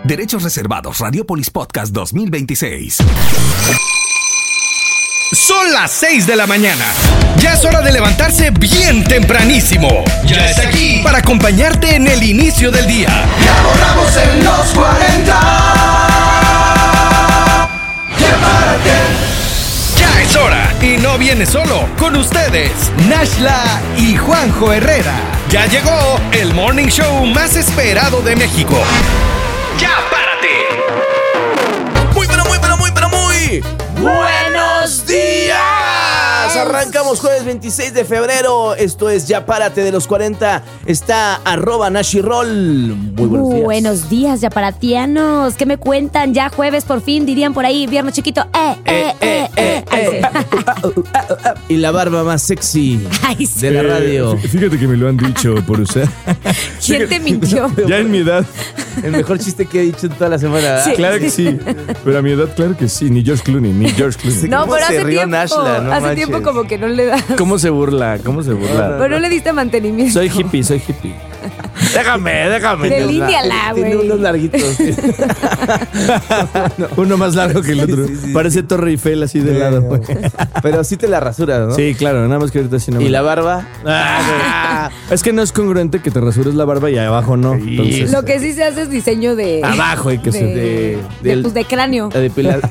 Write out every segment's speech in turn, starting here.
Derechos reservados. Radiopolis Podcast 2026. Son las 6 de la mañana. Ya es hora de levantarse bien tempranísimo. Ya está aquí para acompañarte en el inicio del día. Ya volamos en los 40. Prepárate. Ya es hora y no viene solo. Con ustedes, Nashla y Juanjo Herrera. Ya llegó el morning show más esperado de México. ¡Ya párate! Muy buenos días. Arrancamos jueves 26 de febrero. Esto es Ya Párate de los 40. Está @NashiRoll. Muy buenos días. Buenos días, yaparatianos. ¿Qué me cuentan? Ya jueves por fin, dirían por ahí, viernes chiquito. Y la barba más sexy Ay, sí. de la radio. Fíjate que me lo han dicho por usar. ¿Quién te mintió? Ya en mi edad. El mejor chiste que he dicho en toda la semana, ¿verdad? Sí. Claro que sí. Pero a mi edad, claro que sí. Ni George Clooney. No, ¿Cómo pero se hace rió tiempo, Nashla? No hace manches. tiempo como que no le das. ¿Cómo se burla? Pero no le diste mantenimiento. Soy hippie. Déjame. Delíneala, Tiene güey. unos larguitos. Uno más largo que el otro. Sí. Parece Torre Eiffel así de lado. güey. Pero sí te la rasuras, ¿no? Sí, claro. Nada más que ahorita sí no. ¿Y me- la barba? Es que no es congruente que te rasures la barba y abajo no. Entonces, Lo que sí se hace es diseño de... abajo hay que de, del- pues de cráneo. La depilar.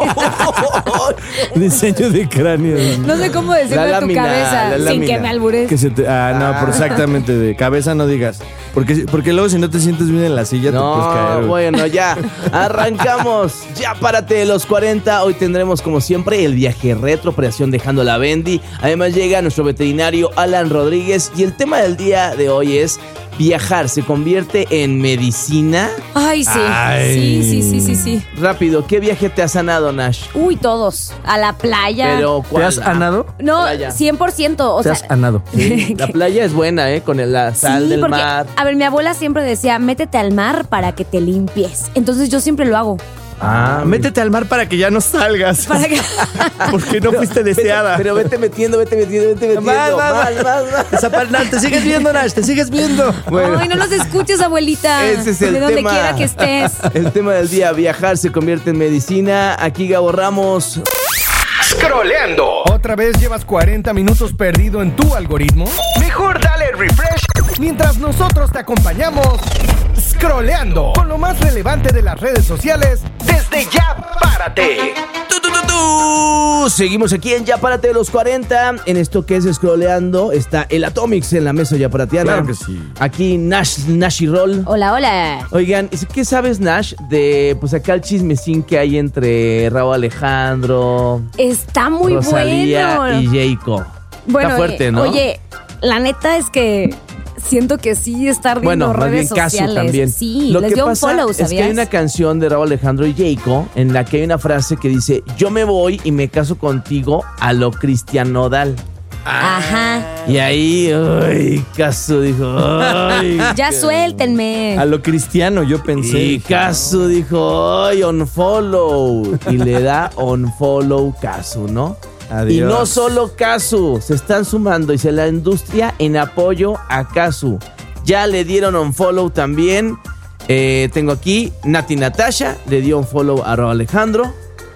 diseño de cráneo. No sé cómo decirlo La en tu lámina, cabeza la sin lámina. que me albures. Que se te, no, pero exactamente de cabeza no digas. Porque luego si no te sientes bien en la silla te puedes caer. No, güey. bueno, ya. Arrancamos. Ya párate de los 40. Hoy tendremos, como siempre, el viaje retro, operación Dejando la Bendy. Además llega nuestro veterinario Alan Rodríguez. Y el tema del día de hoy es: viajar se convierte en medicina. Ay, sí. Ay. Sí. Rápido, ¿qué viaje te ha sanado, Nash? Uy, todos. A la playa. Pero, ¿Te has anado? No, playa. 100%. O Te sea, has anado. Sí, la playa es buena, con la sal del porque, mar. a ver, mi abuela siempre decía, métete al mar para que te limpies. Entonces yo siempre lo hago. Métete al mar para que ya no salgas. Para que... Porque no fuiste deseada. Pero vete metiendo. Más. Te sigues viendo, Nash, te sigues viendo. Bueno. Ay, no los escuches, abuelita. Ese es el de donde tema. quiera que estés. El tema del día: viajar se convierte en medicina. Aquí Gabo Ramos. Scrolleando. ¿Otra vez llevas 40 minutos perdido en tu algoritmo? Mejor dale refresh mientras nosotros te acompañamos scrolleando con lo más relevante de las redes sociales desde Ya Párate. Seguimos aquí en Ya Párate de los 40. En esto que es Scrolleando está el Atomics en la mesa yaparatiana. Claro que sí. Aquí NashiRoll. Hola. Oigan, ¿qué sabes, Nash, de pues acá el chismecín que hay entre Rauw Alejandro, Está muy Rosalía bueno. y Jayco? Bueno, Está fuerte, ¿no? Oye, la neta es que siento que sí está ardiendo Bueno, más bien redes Casu sociales. también. Sí, Lo les que dio un pasa follow, es ¿sabías? que hay una canción de Rauw Alejandro y Jayco en la que hay una frase que dice: yo me voy y me caso contigo a lo Cristian Nodal. Ajá. Y ahí, ay, Casu dijo, ay. Ya suéltenme. A lo cristiano yo pensé. Y Casu dijo, ay, unfollow. Y le da unfollow Casu, ¿no? Adiós. Y no solo Casu, se están sumando, dice, la industria en apoyo a Casu. Ya le dieron unfollow también. Tengo aquí, Nati Natasha le dio unfollow a Rauw Alejandro.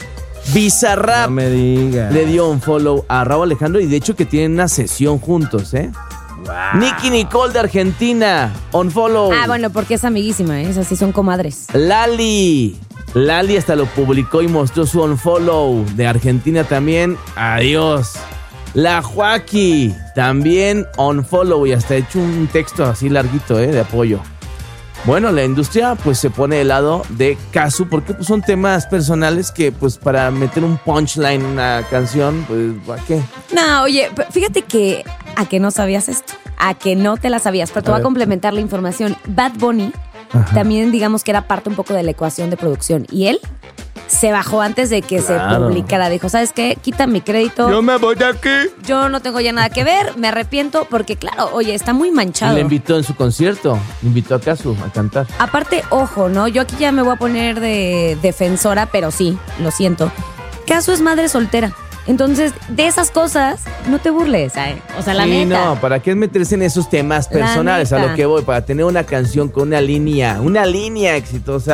Bizarrap No me digas. le dio unfollow a Rauw Alejandro, y de hecho que tienen una sesión juntos, Nicki Nicole de Argentina, unfollow. Ah, bueno, porque es amiguísima, ¿eh? Esas sí son comadres. Lali hasta lo publicó y mostró su unfollow. De Argentina también, adiós. La Joaquí también unfollow, y hasta ha hecho un texto así larguito, de apoyo. Bueno, la industria pues se pone del lado de Casu, porque pues son temas personales que pues para meter un punchline en una canción, pues ¿para qué? No, oye, fíjate que a que no sabías esto, a que no te la sabías, pero te voy a complementar la información. Bad Bunny también, digamos que era parte un poco de la ecuación de producción, y él se bajó antes de que se publicara. Dijo, ¿sabes qué? Quita mi crédito. Yo me voy de aquí. Yo no tengo ya nada que ver, me arrepiento, porque claro, oye, está muy manchado. Le invitó en su concierto, invitó a Casu a cantar. Aparte, ojo, ¿no? Yo aquí ya me voy a poner de defensora, pero sí, lo siento. Casu es madre soltera. Entonces, de esas cosas, no te burles, ¿sabes? O sea, la Sí, neta. no, ¿para qué meterse en esos temas La personales? A neta. lo que voy, para tener una canción con una línea exitosa,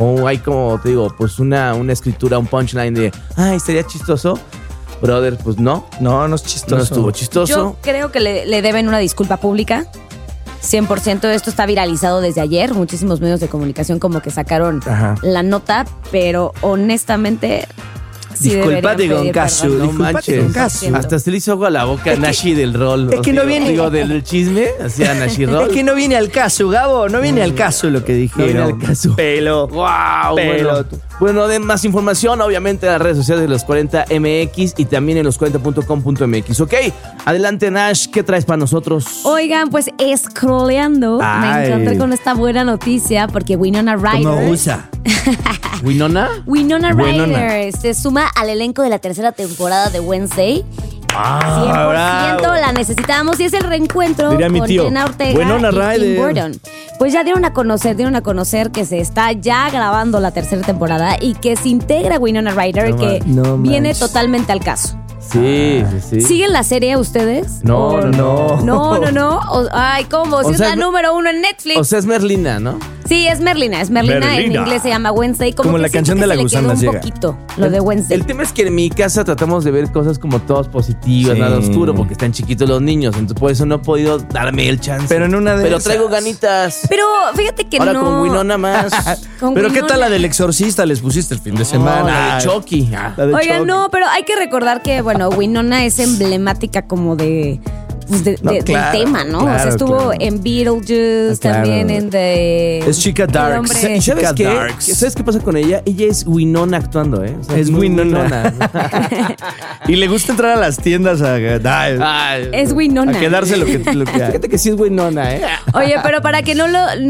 O hay como, te digo, pues una escritura, un punchline de, ay, estaría chistoso. Brother, pues no. No es chistoso. No estuvo chistoso. Yo creo que le deben una disculpa pública. 100%. Esto está viralizado desde ayer. Muchísimos medios de comunicación como que sacaron la nota, pero honestamente... Disculpate con Casu. No manches. Hasta se le hizo agua a la boca a Nashi del rol. Es que no viene. Digo, del chisme, hacía Nashi Roll. Es que no viene al caso, Gabo. No viene al caso lo que dijeron. No viene al caso. Pelo. Wow. Pelo. Bueno, den más información, obviamente, en las redes sociales de los 40MX y también en los40.com.mx. Ok, adelante, Nash. ¿Qué traes para nosotros? Oigan, pues scrolleando, me encontré con esta buena noticia porque Winona Ryder. ¿Cómo usa? ¿Winona? Winona Ryder se suma al elenco de la tercera temporada de Wednesday. 100% la necesitábamos y es el reencuentro Diría con Jenna Ortega Winona y Ryder. Tim Burton. Pues ya dieron a conocer que se está ya grabando la tercera temporada y que se integra Winona Ryder, viene totalmente al caso. Sí. ¿Siguen la serie ustedes? No. Ay, ¿cómo? Si es la número 1 en Netflix. O sea, es Merlina, ¿no? Sí, es Merlina. En inglés se llama Wednesday. Como la canción de la gusana ciega. Un poquito lo de Wednesday. El tema es que en mi casa tratamos de ver cosas como todas positivas, nada oscuro, porque están chiquitos los niños. Entonces, por eso no he podido darme el chance. Pero en una de Pero esas. traigo ganitas. Pero fíjate que ahora no. con Winona más. Pero ¿qué tal la del exorcista les pusiste el fin de semana? La de Chucky. Oigan, no, pero hay que recordar que, bueno, Winona es emblemática como del tema, ¿no? Claro, o sea, estuvo en Beetlejuice, también en The... Es chica dark. ¿Y sabes qué? ¿Sabes qué pasa con ella? Ella es Winona actuando, ¿eh? O sea, es Winona. Y le gusta entrar a las tiendas es Winona. A quedarse lo que hay. Fíjate que sí es Winona, ¿eh? Oye, pero para que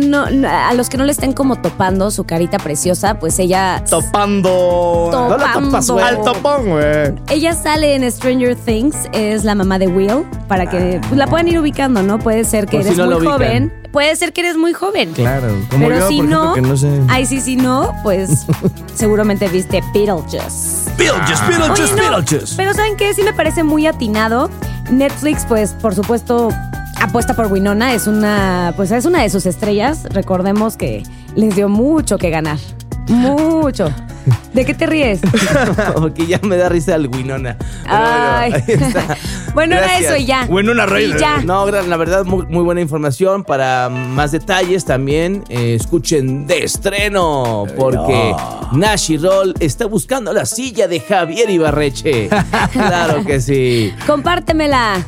a los que no le estén como topando su carita preciosa, pues ella... Topando. No la topas, güey. Al topón, güey. Ella sale en Stranger Things, es la mamá de Will, para que pues, la puedan ir ubicando, ¿no? Puede ser que Por eres si no muy lo joven. Puede ser que eres muy joven. Claro. Como pero yo, si por no, ejemplo, que no sé. ay, si no, pues seguramente viste Beetlejuice. Beetlejuice. Pero ¿saben qué? Sí me parece muy atinado. Netflix, pues, por supuesto, apuesta por Winona. Es una de sus estrellas. Recordemos que les dio mucho que ganar. Mucho. ¿De qué te ríes? Porque ya me da risa el Winona. Ay. Bueno, era eso y ya. Winona Ryder. Y ya. No, la verdad, muy buena información. Para más detalles también, escuchen De Estreno, porque Nashi Roll está buscando la silla de Javier Ibarreche. Claro que sí. Compártemela.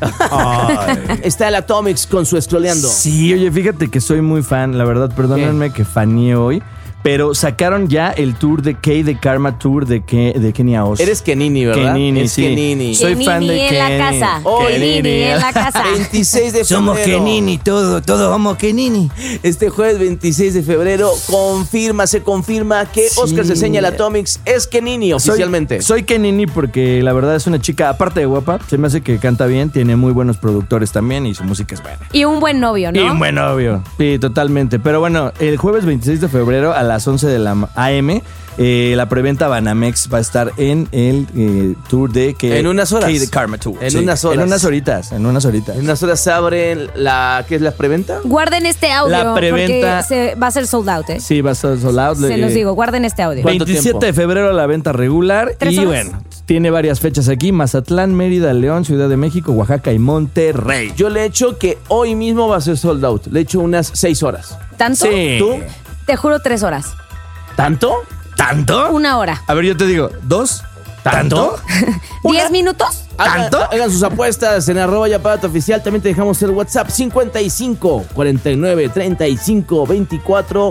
Está el Atomics con su Scrolleando. Sí, oye, fíjate que soy muy fan, la verdad, perdónenme que faneé hoy. Pero sacaron ya el tour de Kay de Karma Tour de Kenia Oz. Eres Kenini, ¿verdad? Kenini, sí. Kenini. Soy fan de Kenini en la casa. Kenini en la casa. 26 de febrero. Somos Kenini, todos somos Kenini. Este jueves 26 de febrero se confirma que Oscar Ceseña el Atomics es Kenini oficialmente. Soy Kenini porque la verdad es una chica, aparte de guapa, se me hace que canta bien, tiene muy buenos productores también y su música es buena. Y un buen novio, ¿no? Y un buen novio, sí, totalmente. Pero bueno, el jueves 26 de febrero a las 11 de la AM, la preventa Banamex va a estar en el tour de en unas horas. Kay de Karma Tour. En unas horas. En unas horitas. En unas horas se abre ¿qué es la preventa? Guarden este audio La preventa, porque va a ser sold out, ¿eh? Sí, va a ser sold out. Se los digo, guarden este audio. 27 de febrero la venta regular. 3 y horas. bueno, tiene varias fechas aquí: Mazatlán, Mérida, León, Ciudad de México, Oaxaca y Monterrey. Yo le echo que hoy mismo va a ser sold out. Le echo unas 6 horas. ¿Tanto? Sí. ¿Tú? Te juro 3 horas. ¿Tanto? ¿Tanto? 1 hora. A ver, yo te digo, 2. ¿Tanto? 10 minutos. ¿Tanto? Hagan sus apuestas en @yaparato_oficial. También te dejamos el WhatsApp 55 49 35 24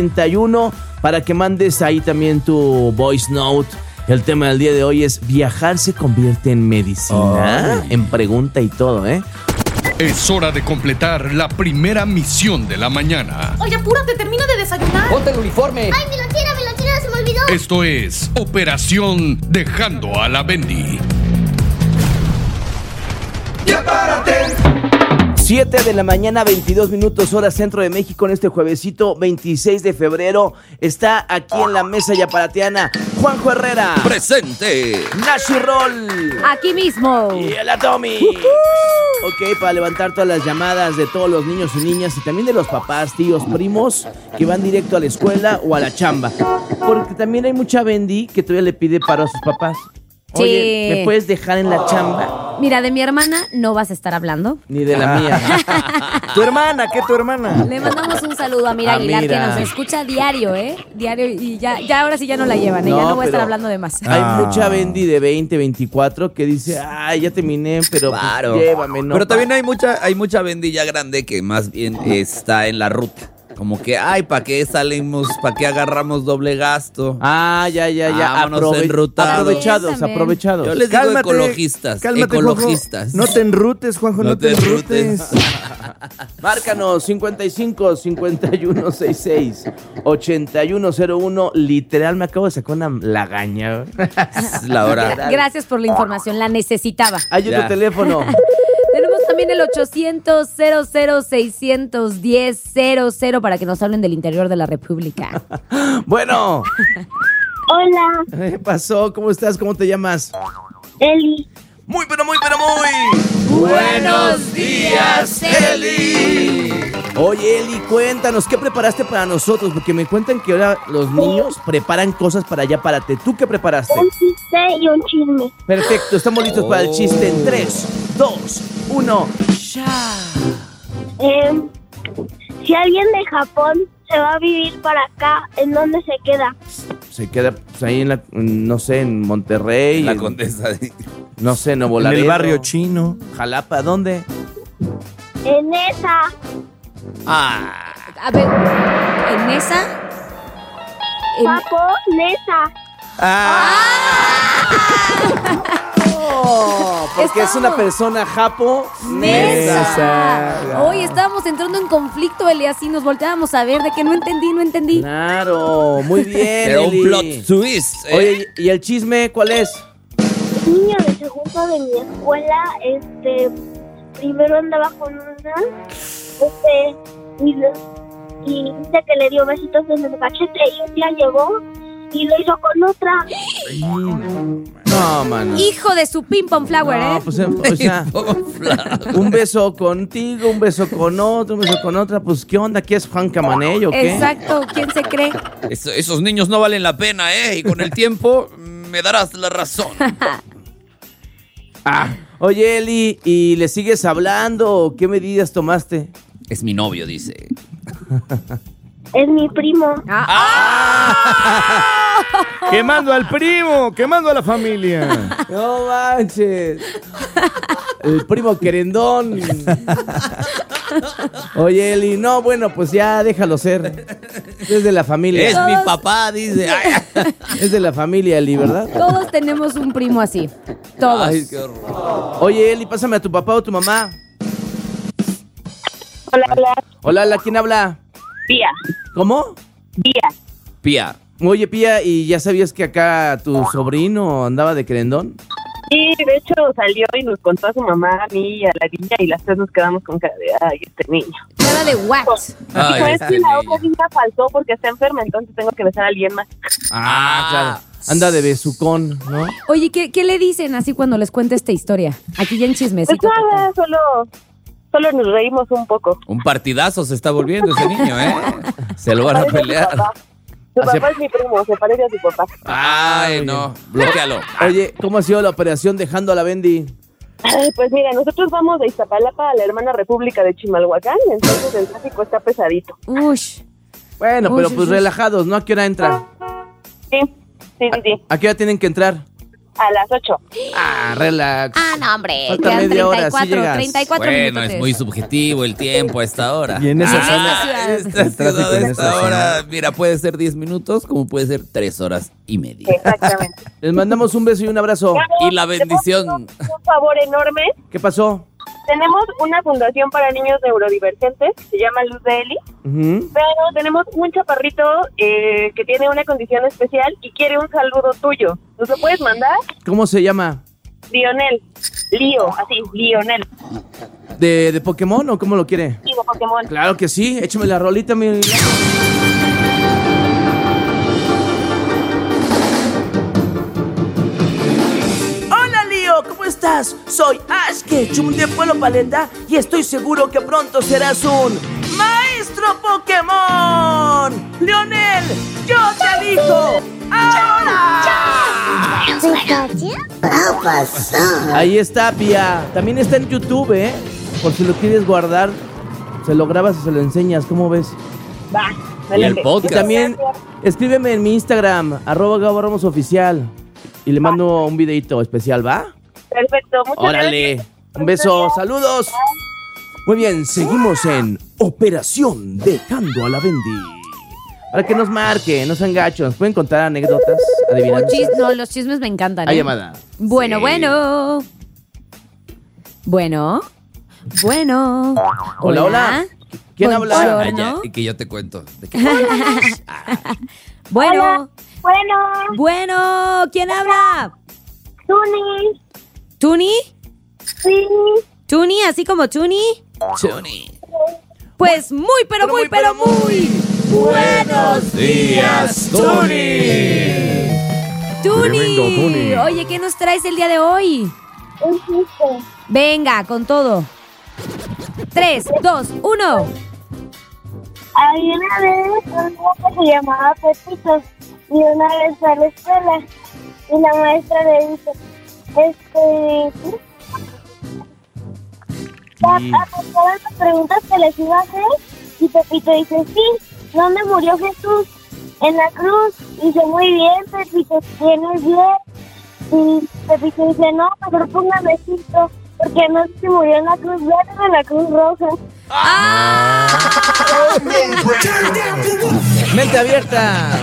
41 para que mandes ahí también tu voice note. El tema del día de hoy es: viajar se convierte en medicina. En pregunta y todo, ¿eh? Es hora de completar la primera misión de la mañana. Oye, apúrate, termina de desayunar. ¡Ponte el uniforme! ¡Ay, mi lonchera, se me olvidó! Esto es Operación Dejando a la Bendy. ¡Ya párate! 7 de la mañana, 22 minutos, hora centro de México, en este juevesito 26 de febrero. Está aquí en la mesa yaparateana Juanjo Herrera. ¡Presente! Nashi Roll. Aquí mismo. Y el Atomy. Ok, para levantar todas las llamadas de todos los niños y niñas y también de los papás, tíos, primos que van directo a la escuela o a la chamba. Porque también hay mucha Bendy que todavía le pide paro a sus papás. Sí. Oye, ¿me puedes dejar en la chamba? Mira, de mi hermana no vas a estar hablando. Ni de la mía. ¿Tu hermana? ¿Qué tu hermana? Le mandamos un saludo a Mira Aguilar, que nos escucha diario, Diario, y ya ahora sí ya no la llevan, ya no voy a estar hablando de más. Hay mucha Bendy de 20, 24 que dice, ay, ya terminé, pero claro. pues, llévame, ¿no? Pero también hay mucha bendilla grande que más bien está en la ruta. Como que, ay, ¿para qué salimos? ¿Para qué agarramos doble gasto? Ah, ya. Vámonos enrutados. Aprovechados. Yo les digo ecologistas. Cálmate, ecologistas. Juanjo. No te enrutes, Juanjo, no te enrutes. Márcanos 55 51 66 8101. Literal, me acabo de sacar una lagaña. Es la hora. Gracias por la información, la necesitaba. Hay otro teléfono. Tenemos también el 800-00-610-00 para que nos hablen del interior de la República. Bueno. Hola, ¿Qué pasó? ¿Cómo estás? ¿Cómo te llamas? Eli. Muy. ¡Buenos días, Eli! Oye, Eli, cuéntanos, ¿qué preparaste para nosotros? Porque me cuentan que ahora los niños preparan cosas para allá, para ti. ¿Tú qué preparaste? Un chiste y un chisme. Perfecto, estamos listos para el chiste en 3, 2, 1, ¡ya! Si alguien de Japón se va a vivir para acá, ¿en dónde se queda? Se queda pues, ahí en no sé, en Monterrey. La Condesa. No sé, Nuevo En Laredo. el barrio chino. Jalapa, ¿dónde? En esa. A ver, ¿en esa? Japonesa. Porque es una persona ¡Mesa! Hoy estábamos entrando en conflicto, Eli, así nos volteábamos a ver de que no entendí. Claro, muy bien, Era Eli. un plot twist. Oye, ¿y el chisme cuál es? Un niño de segundo de mi escuela, primero andaba con una, y dice que le dio besitos en el cachete y un día llegó y lo hizo con otra. No, mano. Hijo de su ping pong flower, No, pues, o sea, un beso contigo, un beso con otro, un beso con otra. Pues, ¿qué onda? ¿Qué es Juan Camaney o qué? Exacto, ¿quién se cree? Esos niños no valen la pena, Y con el tiempo me darás la razón. Oye, Eli, ¿y le sigues hablando o qué medidas tomaste? Es mi novio, dice. Es mi primo. Quemando al primo, quemando a la familia. No manches. El primo querendón. Oye, Eli, no, bueno, pues ya déjalo ser. Es de la familia. Es mi papá, dice. Es de la familia, Eli, ¿verdad? Todos tenemos un primo así. Todos. Ay, qué horror. Oye, Eli, pásame a tu papá o tu mamá. Hola, ¿quién habla? Pía. ¿Cómo? Pía. Oye, Pía, ¿y ya sabías que acá tu sobrino andaba de querendón? Sí, de hecho salió y nos contó a su mamá, a mí y a la niña y las tres nos quedamos con cara de, ay, este niño. Cara de wax. Dijo, es que la otra niña faltó porque está enferma, entonces tengo que besar a alguien más. Claro. Anda de besucón, ¿no? Oye, ¿qué le dicen así cuando les cuenta esta historia? Aquí ya en chismecito. Pues nada, solo nos reímos un poco. Un partidazo se está volviendo ese niño, Se lo van a pelear. Su papá es mi primo, se parece a su papá. Ay, no, bloquealo. Oye, ¿cómo ha sido la operación dejando a la Bendy? Pues mira, nosotros vamos de Iztapalapa a la hermana república de Chimalhuacán, entonces el tráfico está pesadito. Ush. Bueno, pero pues relajados, ¿no? ¿A qué hora entra? Sí. ¿A qué hora tienen que entrar? A las 8. Relax. No, hombre. Falta Quedan media hora, 34, sí llegas. 34 Bueno, minutos. es muy subjetivo el tiempo a esta hora. Y en esa zona. Esta el tráfico ciudad en a esa esta zona. hora, mira, puede ser 10 minutos como puede ser 3 horas y media. Exactamente. Les mandamos un beso y un abrazo. Y la bendición. Un favor enorme. ¿Qué pasó? Tenemos una fundación para niños neurodivergentes, se llama Luz de Eli, pero tenemos un chaparrito que tiene una condición especial y quiere un saludo tuyo. ¿Nos lo puedes mandar? ¿Cómo se llama? Lionel. Lionel. ¿De Pokémon o cómo lo quiere? Sí, de Pokémon. Claro que sí, échame la rolita, mi... Hola, Lío, ¿cómo estás? Soy Ash Ketchum de Pueblo Paleta y estoy seguro que pronto serás un maestro Pokémon. Leonel, yo te elijo ahora. Ahí está, Pia. También está en YouTube, ¿eh? Por si lo quieres guardar, se lo grabas y se lo enseñas. ¿Cómo ves? Va. Y el podcast. Y también escríbeme en mi Instagram, @GaboRamosOficial. Y le mando un videito especial, ¿va? Perfecto, muchas Órale. gracias. Un beso, saludos. Muy bien, seguimos en Operación Dejando a la Bendy. Para que nos marque, no sean gachos. ¿Pueden contar anécdotas? Adivinanzas. No, los chismes me encantan. Hay llamada. Bueno, Sí. bueno. Bueno. Bueno. Hola, hola. ¿Quién habla? Buongiorno. Y que yo te cuento. ¿De qué? Bueno. Bueno, Bueno. ¿Quién habla? Tuni, ¿Tuni? sí, ¿Tuni? ¿Así como Tuni? Choni. Pues muy, pero muy buenos días, Tuni. Tremendo, Tuni. Oye, ¿qué nos traes el día de hoy? un chiste. Venga, con todo. 3, 2, 1. Había una vez un niño que se llamaba Pepito y una vez fue a la escuela y la maestra le dice, ¿aceptaron las preguntas que les iba a hacer? Y Pepito dice, sí. ¿Dónde murió Jesús? En la cruz. Dice, muy bien, Pepito, tienes bien. Y Pepito dice, no, mejor póngame Cristo, porque no sé si murió en la cruz verde o en la cruz roja. Mente abierta.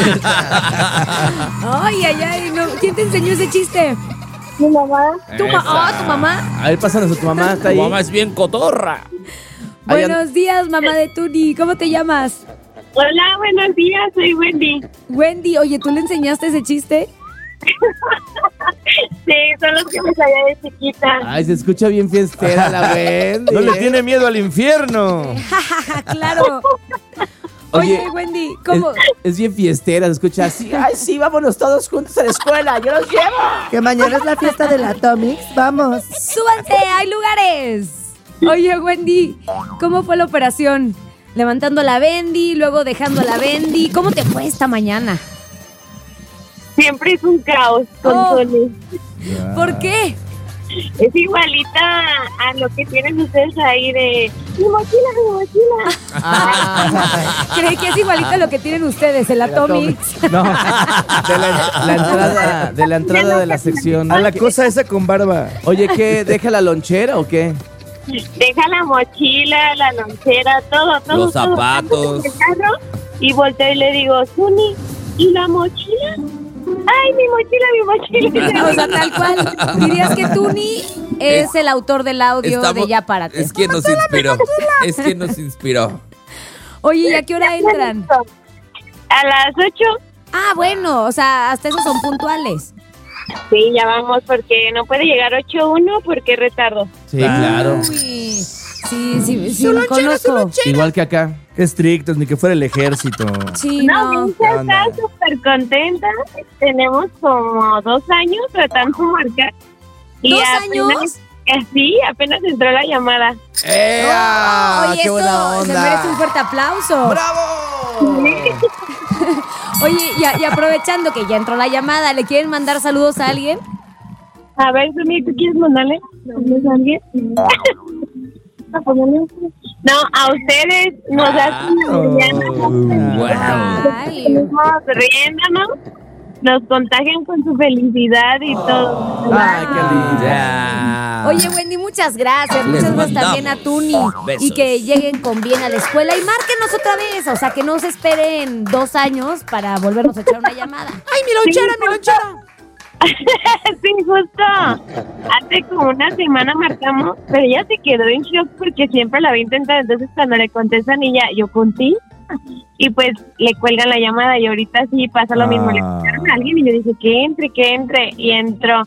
Ay, no. ¿Quién te enseñó ese chiste? Mi mamá. ¿Tu mamá? A ver, pásanos a tu mamá, está ahí. Tu mamá es bien cotorra. Buenos días, mamá de Tuni. ¿Cómo te llamas? Hola, buenos días, soy Wendy. Wendy, oye, ¿tú le enseñaste ese chiste? Sí, son los que me sabía de chiquita. Ay, se escucha bien fiestera la Wendy. No le tiene miedo al infierno. Claro. Oye, Wendy, ¿cómo? Es bien fiestera, se escucha así. Ay, sí, vámonos todos juntos a la escuela, yo los llevo. Que mañana es la fiesta del Atomics, vamos. ¡Súbanse! ¡Hay lugares! Oye, Wendy, ¿cómo fue la operación? Levantando a la Bendy, luego dejando a la Bendy. ¿Cómo te fue esta mañana? Siempre es un caos con Tony. ¿Por qué? Es igualita a lo que tienen ustedes ahí de mi mochila. Creí que es igualito a lo que tienen ustedes, el Atomics. No, de la entrada de la sección. A la cosa esa con barba. Oye, ¿qué? ¿Deja la lonchera o qué? Deja la mochila, la lonchera, todo. Los zapatos. En el carro, y volteo y le digo, Tuni, ¿y la mochila? ¡Ay, mi mochila! O sea, tal cual. Dirías que Tuni es el autor del audio de Ya Párate. Es quien nos inspiró. Oye, ¿y a qué hora entran? A las 8. Ah, bueno, o sea, hasta esos son puntuales. Sí, ya vamos, porque no puede llegar 8:1 porque es retardo. Sí, claro. Uy, sí, conozco. Igual que acá. Qué estrictos, ni que fuera el ejército. Sí, No, mi hija está súper contenta. Tenemos como 2 años tratando de marcar. Y 2 años. Sí, apenas entró la llamada. Oye, ¡Qué buena eso se onda! merece un fuerte aplauso. ¡Bravo! Oye, y aprovechando que ya entró la llamada, ¿le quieren mandar saludos a alguien? A ver, ¿tú quieres mandarle saludos a alguien? No, a ustedes nos hacen riéndonos, nos contagian con su felicidad y todo. ¡Ay, qué linda! Oye, Wendy, muchas gracias. Muchas gracias también a Tuni. besos. Y que lleguen con bien a la escuela y márquenos otra vez. O sea, que no se esperen 2 años para volvernos a echar una llamada. ¡Ay, mi lonchera! Sí, justo. Hace como una semana marcamos, pero ella se quedó en shock porque siempre la había intentado. Entonces, cuando le contestan ella, yo contigo. Y pues le cuelgan la llamada y ahorita sí pasa lo mismo. Le cuelgan a alguien y me dice que entre, y entró.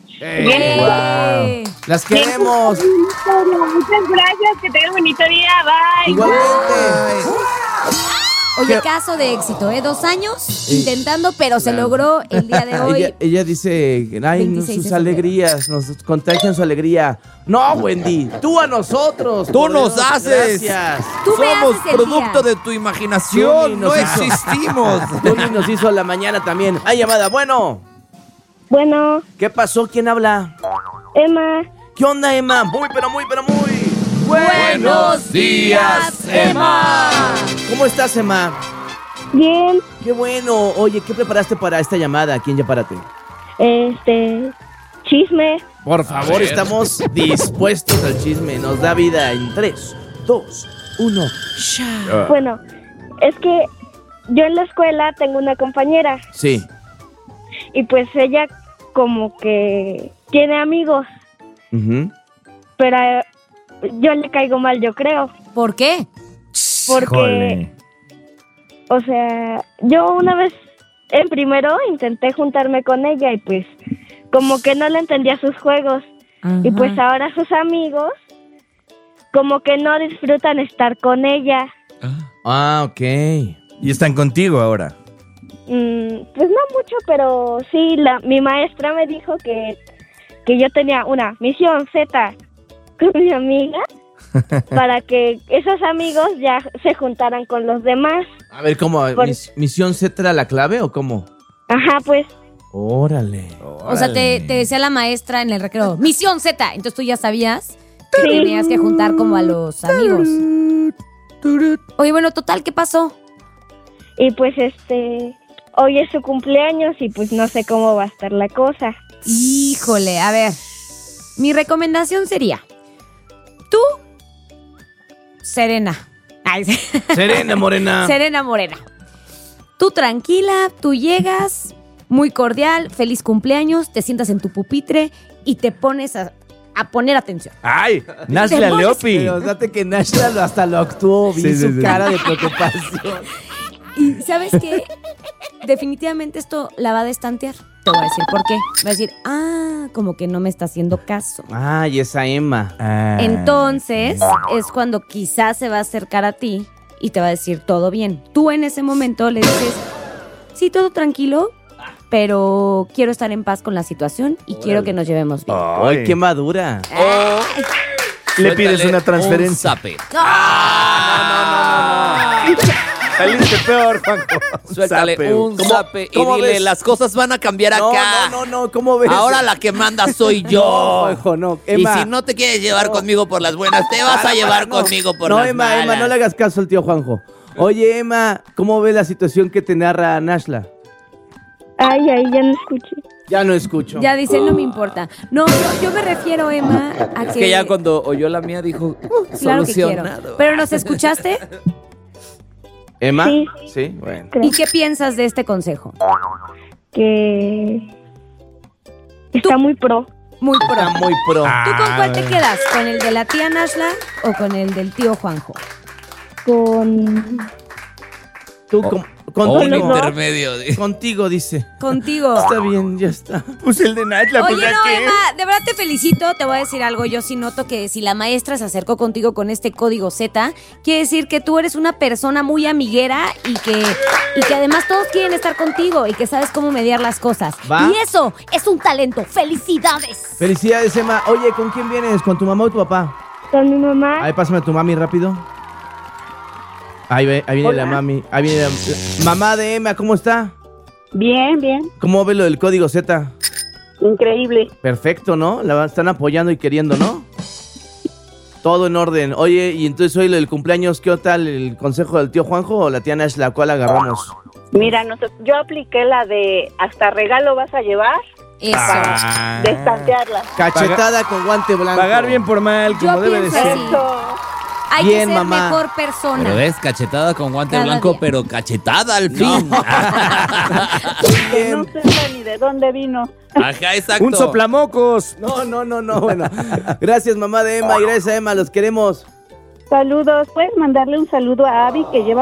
¡Las queremos! Muchas gracias, que tengan un bonito día, bye. Igualmente. Oye, caso de éxito, 2 años intentando, pero se logró el día de hoy. Ella dice, ay, sus alegrías, nos contagian su alegría. No, Wendy, tú a nosotros. Tú nos haces. Gracias. Tú me Somos haces el producto día. de tu imaginación, no existimos. Tú ni nos hizo la mañana también. Hay llamada, bueno. Bueno, ¿Qué pasó? ¿Quién habla? Emma, ¿Qué onda, Emma? Muy. ¡Buenos días, Emma! ¿Cómo estás, Emma? bien, Qué bueno. Oye, ¿qué preparaste para esta llamada aquí en Ya Párate? chisme. Por favor, estamos dispuestos al chisme. Nos da vida en 3, 2, 1. ¡Ya! Bueno, es que yo en la escuela tengo una compañera Sí. y pues ella como que tiene amigos, Ujú. pero yo le caigo mal, yo creo, ¿Por qué? porque, Híjole. o sea, yo una vez en primero intenté juntarme con ella y pues como que no le entendía sus juegos. Y pues ahora sus amigos como que no disfrutan estar con ella. Ah, ok. Y están contigo ahora. Pues no mucho, pero sí, mi maestra me dijo que yo tenía una misión Z con mi amiga para que esos amigos ya se juntaran con los demás. A ver, ¿cómo? ¿Misión Z era la clave o cómo? Ajá, pues. Órale. O sea, te decía la maestra en el recreo, misión Z. Entonces tú ya sabías que tenías que juntar como a los amigos. Oye, bueno, total, ¿qué pasó? Y pues hoy es su cumpleaños y pues no sé cómo va a estar la cosa. Híjole, a ver. Mi recomendación sería, tú, Serena. Ay, sí. Serena Morena. Serena Morena. Tú tranquila, tú llegas, muy cordial, feliz cumpleaños, te sientas en tu pupitre y te pones a poner atención. ¡Ay! Nashla Leopi. Pero date que Nashla hasta lo actuó. Vi su cara de preocupación. Y ¿sabes qué? Definitivamente esto la va a destantear. Te voy a decir por qué. Va a decir, como que no me está haciendo caso. Ay, esa Emma. Entonces es cuando quizás se va a acercar a ti y te va a decir todo bien. Tú en ese momento le dices, sí, todo tranquilo, pero quiero estar en paz con la situación y quiero que nos llevemos bien. Ay, qué madura. Le pides una transferencia. Un zape. Saliste peor, Juanjo. Suéltale un zape y ¿Cómo dile, ves? las cosas van a cambiar acá. No, ¿cómo ves? Ahora la que manda soy yo. Juanjo, no. Y Emma. si no te quieres llevar conmigo por las buenas, te vas a llevar conmigo por las Emma, malas. Emma, no le hagas caso al tío Juanjo. Oye, Emma, ¿cómo ves la situación que te narra Nashla? Ay, ya no escuché. Ya no escucho. Ya dice, no me importa. No, yo me refiero, Emma, a Es que ya cuando oyó la mía dijo, claro que quiero. solucionado. ¿Pero nos escuchaste? ¿Emma? Sí. Sí, bueno. ¿Y qué piensas de este consejo? Que está muy pro. Muy pro. Está muy pro. ¿Tú con cuál te quedas? ¿Con el de la tía Nashla o con el del tío Juanjo? Tú contigo. intermedio. Contigo, dice. Contigo. Está bien, ya está. Pues el de Nashla, Oye, no, Emma, de verdad te felicito. Te voy a decir algo. Yo sí noto que si la maestra se acercó contigo con este código Z, quiere decir que tú eres una persona muy amiguera y que además todos quieren estar contigo y que sabes cómo mediar las cosas. ¿Va? Y eso es un talento. ¡Felicidades! Felicidades, Emma. Oye, ¿con quién vienes? ¿Con tu mamá o tu papá? Con mi mamá. Ahí, pásame a tu mami rápido. Ahí viene Hola. la mami. Ahí viene la mamá de Emma. ¿Cómo está? Bien, bien. ¿Cómo ve lo del código Z? Increíble. Perfecto, ¿no? La están apoyando y queriendo, ¿no? Todo en orden. Oye, y entonces hoy lo del cumpleaños, ¿qué tal? ¿El consejo del tío Juanjo o la tía Nash, la cual agarramos? Mira, yo apliqué la de hasta regalo vas a llevar. Eso. Destantearla. Cachetada con guante blanco. Pagar bien por mal, como Yo debe de pienso ser. así. Eso. Hay Bien, que ser mamá. mejor persona. Pero ves, cachetada con guante Cada blanco, día. pero cachetada al fin. Que no sepa ni de dónde vino. Ajá, exacto. Un soplamocos. No. Bueno, gracias, mamá de Emma, y gracias a Emma, los queremos. Saludos. ¿Puedes mandarle un saludo a Abby, que llevamos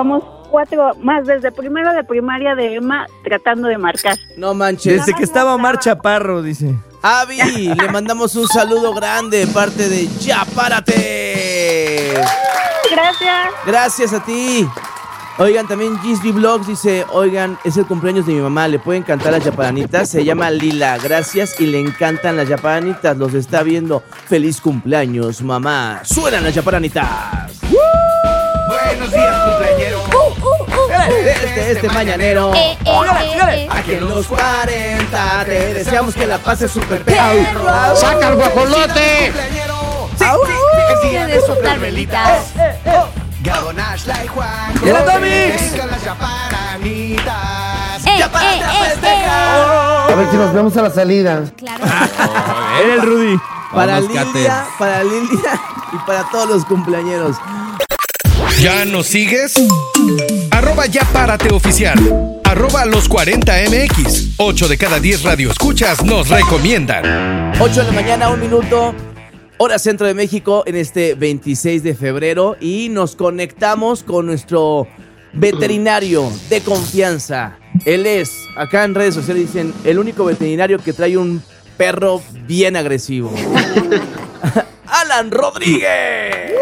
4 más desde primero de primaria de Emma tratando de marcar. No manches. Desde que estaba Omar Chaparro, dice. Avi, le mandamos un saludo grande de parte de Ya Párate. Gracias. Gracias a ti. Oigan, también Gisby Vlogs dice, oigan, es el cumpleaños de mi mamá, ¿le pueden cantar las yaparanitas? Se llama Lila, gracias, y le encantan las yaparanitas, los está viendo. Feliz cumpleaños, mamá. ¡Suenan las yaparanitas! Buenos días, cumpleañero. Este mañanero. Aquí en los 40 te deseamos que la pases súper perro. ¡Saca el guajolote! Sí, de soplar velitas. Gabonashla y Juan. ¡Y el Atomix! Con las yaparanitas. A ver si nos vemos a la salida. Claro. Era el Rudy. Para Lilia y para todos los cumpleañeros. ¿Ya nos sigues? @Ya Párate Oficial. @los 40MX. 8 de cada 10 radioescuchas nos recomiendan. 8 de la mañana, 1 minuto. Hora Centro de México en este 26 de febrero. Y nos conectamos con nuestro veterinario de confianza. Él es, acá en redes sociales dicen, el único veterinario que trae un perro bien agresivo. ¡Alan Rodríguez!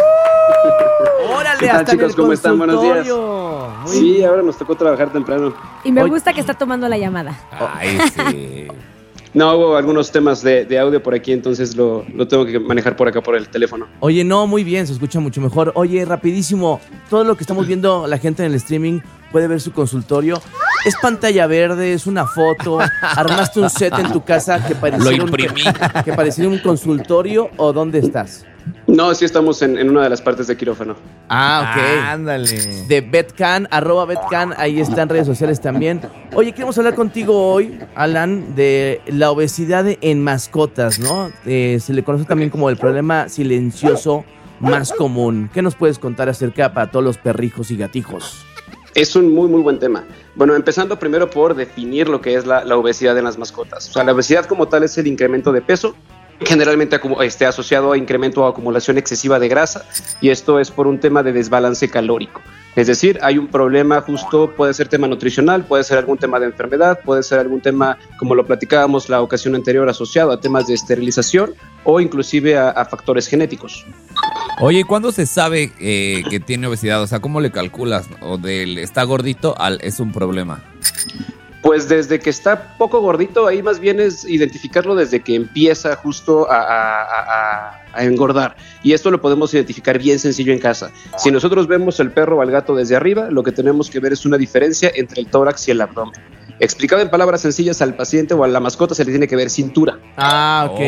¡Órale! ¿Qué tal, hasta chicos? ¿Cómo están? Buenos días. Muy Sí, bien. ahora nos tocó trabajar temprano. Y me gusta que está tomando la llamada. Ay, sí. No, hubo algunos temas de audio por aquí, entonces lo tengo que manejar por acá por el teléfono. Oye, no, muy bien, se escucha mucho mejor. Oye, rapidísimo, todo lo que estamos viendo la gente en el streaming puede ver su consultorio. Es pantalla verde, es una foto. Armaste un set en tu casa que pareciera, que pareciera un consultorio, ¿o dónde estás? No, sí estamos en una de las partes de quirófano. Ah, ok. Ándale. De Betcan, @Betcan, ahí está en redes sociales también. Oye, queremos hablar contigo hoy, Alan, de la obesidad en mascotas, ¿no? Se le conoce también como el problema silencioso más común. ¿Qué nos puedes contar acerca para todos los perrijos y gatijos? Es un muy, muy buen tema. Bueno, empezando primero por definir lo que es la obesidad en las mascotas. O sea, la obesidad como tal es el incremento de peso, generalmente asociado a incremento o acumulación excesiva de grasa, y esto es por un tema de desbalance calórico. Es decir, hay un problema justo, puede ser tema nutricional, puede ser algún tema de enfermedad, puede ser algún tema, como lo platicábamos la ocasión anterior, asociado a temas de esterilización o inclusive a factores genéticos. Oye, ¿y cuándo se sabe que tiene obesidad? O sea, ¿cómo le calculas? ¿O del está gordito al es un problema? Pues desde que está poco gordito, ahí más bien es identificarlo desde que empieza justo a engordar. Y esto lo podemos identificar bien sencillo en casa. Si nosotros vemos el perro o al gato desde arriba, lo que tenemos que ver es una diferencia entre el tórax y el abdomen. Explicado en palabras sencillas, al paciente o a la mascota se le tiene que ver cintura. Ah, ok.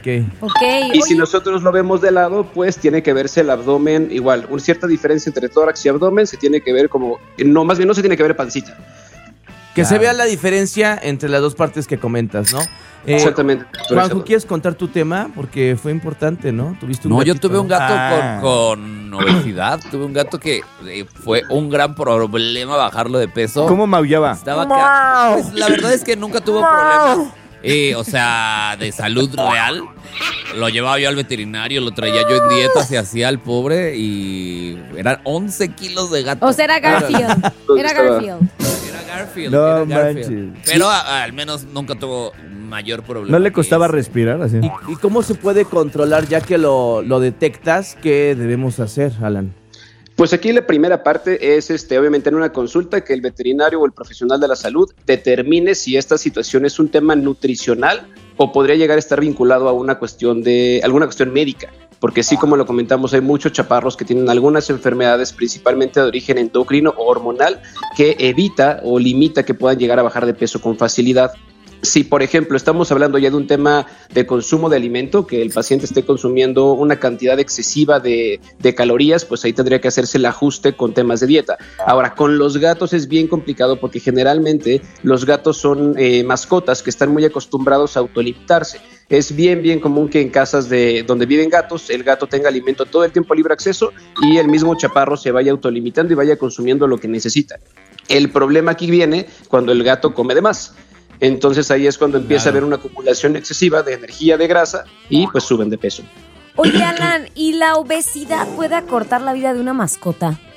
Y si nosotros lo vemos de lado, pues tiene que verse el abdomen igual. Una cierta diferencia entre tórax y abdomen se tiene que ver como... No, más bien no se tiene que ver pancita. Que se vea la diferencia entre las dos partes que comentas, ¿no? Exactamente. Juanjo, ¿quieres contar tu tema? Porque fue importante, ¿no? ¿Tuviste un yo gatito, tuve un ¿no? gato con obesidad. Tuve un gato que fue un gran problema bajarlo de peso. ¿Cómo maullaba? Estaba acá. Pues, la verdad es que nunca tuvo problemas. O sea, de salud real. Lo llevaba yo al veterinario, lo traía yo en dieta, se hacía el pobre y eran 11 kilos de gato. O sea, era Garfield. Era Garfield. No manches. Pero al menos nunca tuvo mayor problema. ¿No le costaba respirar así? ¿Y cómo se puede controlar ya que lo detectas? ¿Qué debemos hacer, Alan? Pues aquí la primera parte es obviamente en una consulta que el veterinario o el profesional de la salud determine si esta situación es un tema nutricional o podría llegar a estar vinculado a alguna cuestión médica. Porque sí, como lo comentamos, hay muchos chaparros que tienen algunas enfermedades, principalmente de origen endocrino o hormonal, que evita o limita que puedan llegar a bajar de peso con facilidad. Si, por ejemplo, estamos hablando ya de un tema de consumo de alimento, que el paciente esté consumiendo una cantidad excesiva de calorías, pues ahí tendría que hacerse el ajuste con temas de dieta. Ahora, con los gatos es bien complicado porque generalmente los gatos son mascotas que están muy acostumbrados a autolimitarse. Es bien común que en casas donde viven gatos, el gato tenga alimento todo el tiempo a libre acceso y el mismo chaparro se vaya autolimitando y vaya consumiendo lo que necesita. El problema aquí viene cuando el gato come de más. Entonces ahí es cuando empieza a haber una acumulación excesiva de energía, de grasa y pues suben de peso. Oye, Alan, ¿y la obesidad puede acortar la vida de una mascota?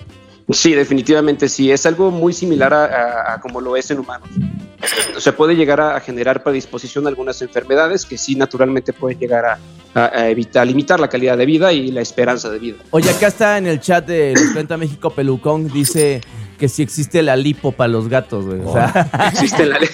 Sí, definitivamente sí. Es algo muy similar a como lo es en humanos. O sea, puede llegar a generar predisposición a algunas enfermedades que sí naturalmente pueden llegar a limitar la calidad de vida y la esperanza de vida. Oye, acá está en el chat de Los Cuenta México Pelucón, dice que si existe la lipo para los gatos, güey. O sea, existe la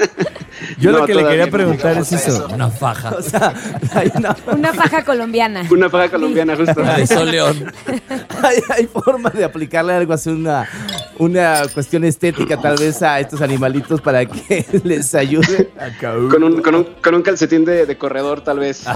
Yo lo que le quería preguntar es eso. Una faja. O sea, hay una faja colombiana. Una faja colombiana, justo. De Sol León. Hay forma de aplicarle algo así, una cuestión estética tal vez a estos animalitos para que les ayude. Con un calcetín de corredor, tal vez.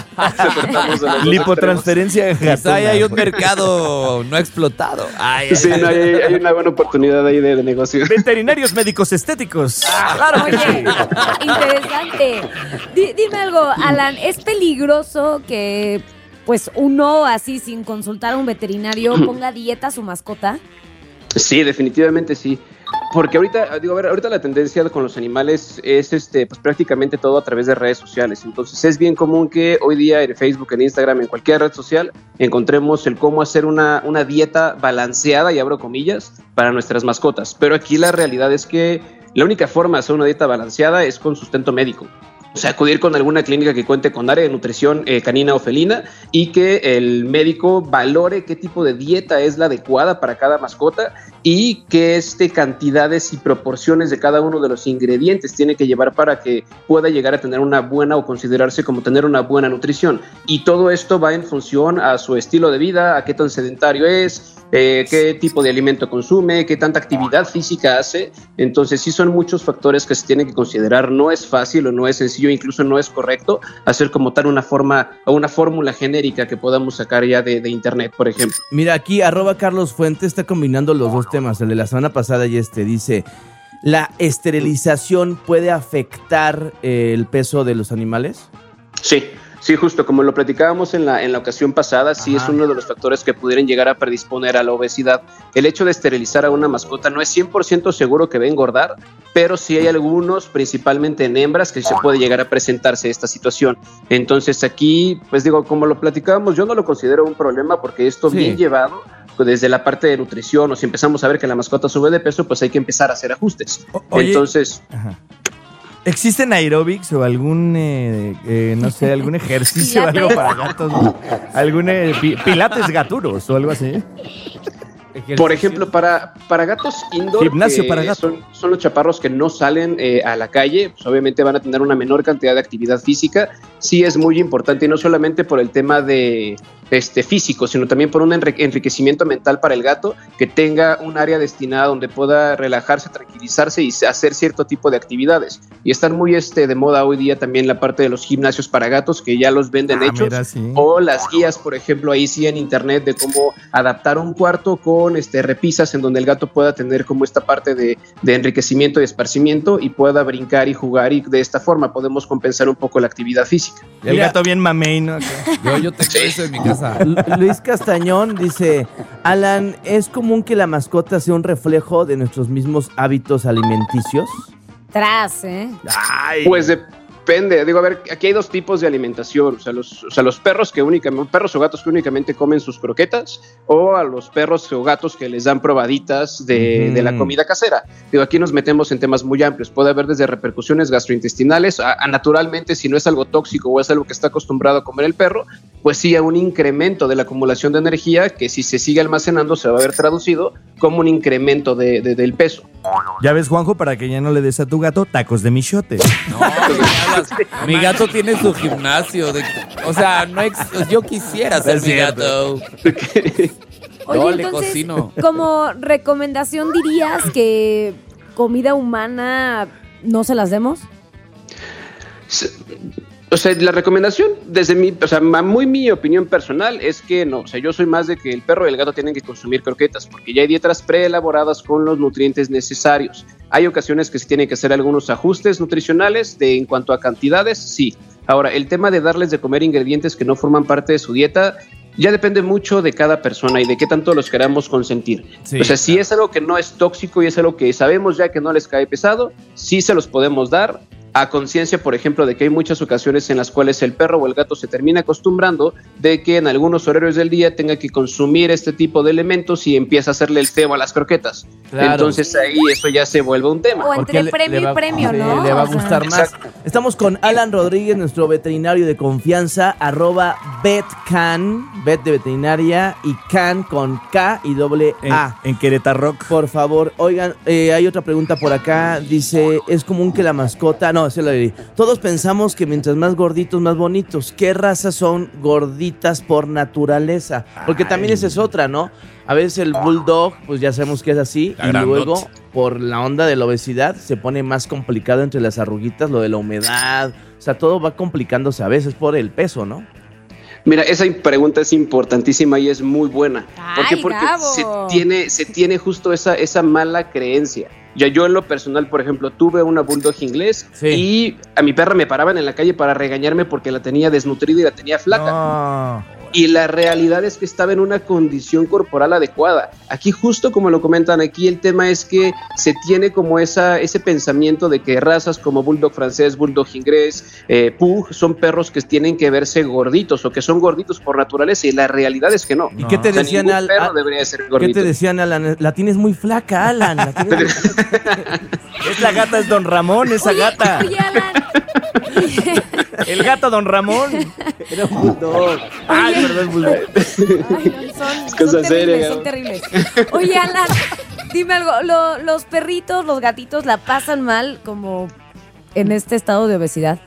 Lipotransferencia. Quizá hay un mercado no explotado. Sí, no, hay una buena oportunidad ahí de negocio. Veterinarios médicos estéticos. Claro, oye, interesante. Dime algo, Alan, ¿es peligroso que pues uno así sin consultar a un veterinario ponga dieta a su mascota? Sí, definitivamente sí. Porque ahorita la tendencia con los animales es pues prácticamente todo a través de redes sociales. Entonces es bien común que hoy día en Facebook, en Instagram, en cualquier red social, encontremos el cómo hacer una dieta balanceada, y abro comillas, para nuestras mascotas. Pero aquí la realidad es que la única forma de hacer una dieta balanceada es con sustento médico. O sea, acudir con alguna clínica que cuente con área de nutrición canina o felina y que el médico valore qué tipo de dieta es la adecuada para cada mascota y qué cantidades y proporciones de cada uno de los ingredientes tiene que llevar para que pueda llegar a tener una buena o considerarse como tener una buena nutrición. Y todo esto va en función a su estilo de vida, a qué tan sedentario es, qué tipo de alimento consume, qué tanta actividad física hace. Entonces sí son muchos factores que se tienen que considerar. No es fácil o no es sencillo, incluso no es correcto hacer como tal una forma o una fórmula genérica que podamos sacar ya de internet, por ejemplo. Mira, aquí @Carlos Fuente está combinando los dos temas, el de la semana pasada y dice: ¿la esterilización puede afectar el peso de los animales? Sí, justo como lo platicábamos en la ocasión pasada, sí es uno de los factores que pudieran llegar a predisponer a la obesidad. El hecho de esterilizar a una mascota no es 100% seguro que va a engordar, pero sí hay algunos, principalmente en hembras, que se puede llegar a presentarse esta situación. Entonces aquí, pues digo, como lo platicábamos, yo no lo considero un problema porque esto bien llevado desde la parte de nutrición, o si empezamos a ver que la mascota sube de peso, pues hay que empezar a hacer ajustes. Oye, entonces... ¿existen aeróbics o algún, no sé, algún ejercicio o algo para gatos? ¿Algún pilates gaturos o algo así? Por ejemplo, para gatos indoor, gimnasio para gatos. Son los chaparros que no salen a la calle, pues obviamente van a tener una menor cantidad de actividad física. Sí es muy importante, y no solamente por el tema de físico, sino también por un enriquecimiento mental para el gato, que tenga un área destinada donde pueda relajarse, tranquilizarse y hacer cierto tipo de actividades. Y están muy de moda hoy día también la parte de los gimnasios para gatos, que ya los venden hechos, mira, sí. O las guías, por ejemplo, ahí sí en internet, de cómo adaptar un cuarto con repisas en donde el gato pueda tener como esta parte de enriquecimiento y esparcimiento y pueda brincar y jugar, y de esta forma podemos compensar un poco la actividad física. El gato bien mamey, ¿no? Yo tengo eso en mi casa. Luis Castañón dice: Alan, ¿es común que la mascota sea un reflejo de nuestros mismos hábitos alimenticios? Pues depende. Digo, a ver, aquí hay dos tipos de alimentación. O sea, los perros perros o gatos que únicamente comen sus croquetas, o a los perros o gatos que les dan probaditas de la comida casera. Digo, aquí nos metemos en temas muy amplios. Puede haber desde repercusiones gastrointestinales a naturalmente, si no es algo tóxico o es algo que está acostumbrado a comer el perro, pues sí a un incremento de la acumulación de energía que, si se sigue almacenando, se va a ver traducido como un incremento del peso. Ya ves, Juanjo, para que ya no le des a tu gato tacos de michote. No, mi gato tiene su gimnasio. O sea, yo quisiera ser mi gato. Oye, entonces, cocino. Como recomendación, ¿dirías que comida humana no se las demos? O sea, la recomendación, desde mi opinión personal, es que no. O sea, yo soy más de que el perro y el gato tienen que consumir croquetas, porque ya hay dietas preelaboradas con los nutrientes necesarios. Hay ocasiones que se tienen que hacer algunos ajustes nutricionales en cuanto a cantidades, sí. Ahora, el tema de darles de comer ingredientes que no forman parte de su dieta ya depende mucho de cada persona y de qué tanto los queramos consentir. Sí, o sea, si es algo que no es tóxico y es algo que sabemos ya que no les cae pesado, sí se los podemos dar. a conciencia, por ejemplo, de que hay muchas ocasiones en las cuales el perro o el gato se termina acostumbrando de que en algunos horarios del día tenga que consumir este tipo de elementos y empieza a hacerle el feo a las croquetas. Claro. Entonces ahí eso ya se vuelve un tema. O entre premio y premio, ¿no? Le va a gustar más. Exacto. Estamos con Alan Rodríguez, nuestro veterinario de confianza, @vetcan, vet de veterinaria y can con K y doble A. En Querétaro. Por favor, oigan, hay otra pregunta por acá. Dice, ¿es común que la mascota... No, se lo diré. Todos pensamos que mientras más gorditos, más bonitos. ¿Qué razas son gorditas por naturaleza? Porque también esa es otra, ¿no? A veces el bulldog, pues ya sabemos que es así. Y luego, por la onda de la obesidad, se pone más complicado entre las arruguitas, lo de la humedad. O sea, todo va complicándose a veces por el peso, ¿no? Mira, esa pregunta es importantísima y es muy buena. ¿Por qué? Porque se tiene justo esa mala creencia. Yo en lo personal, por ejemplo, tuve una bulldog inglés y a mi perra me paraban en la calle para regañarme porque la tenía desnutrida y la tenía flaca. No. Y la realidad es que estaba en una condición corporal adecuada. Aquí, justo como lo comentan aquí, el tema es que se tiene como ese pensamiento de que razas como bulldog francés, bulldog inglés, pug, son perros que tienen que verse gorditos o que son gorditos por naturaleza, y la realidad es que no. ¿Y qué te decían, ningún perro debería ser gordito. ¿Qué te decían, Alan? La tienes muy flaca, Alan. Es la gata, es Don Ramón, esa gata. Oye, Alan. El gato Don Ramón. Era un bulldog. Ay, perdón, bulldog. Ay, son terribles. Oye, Alan, dime algo. ¿Los perritos, los gatitos la pasan mal como en este estado de obesidad?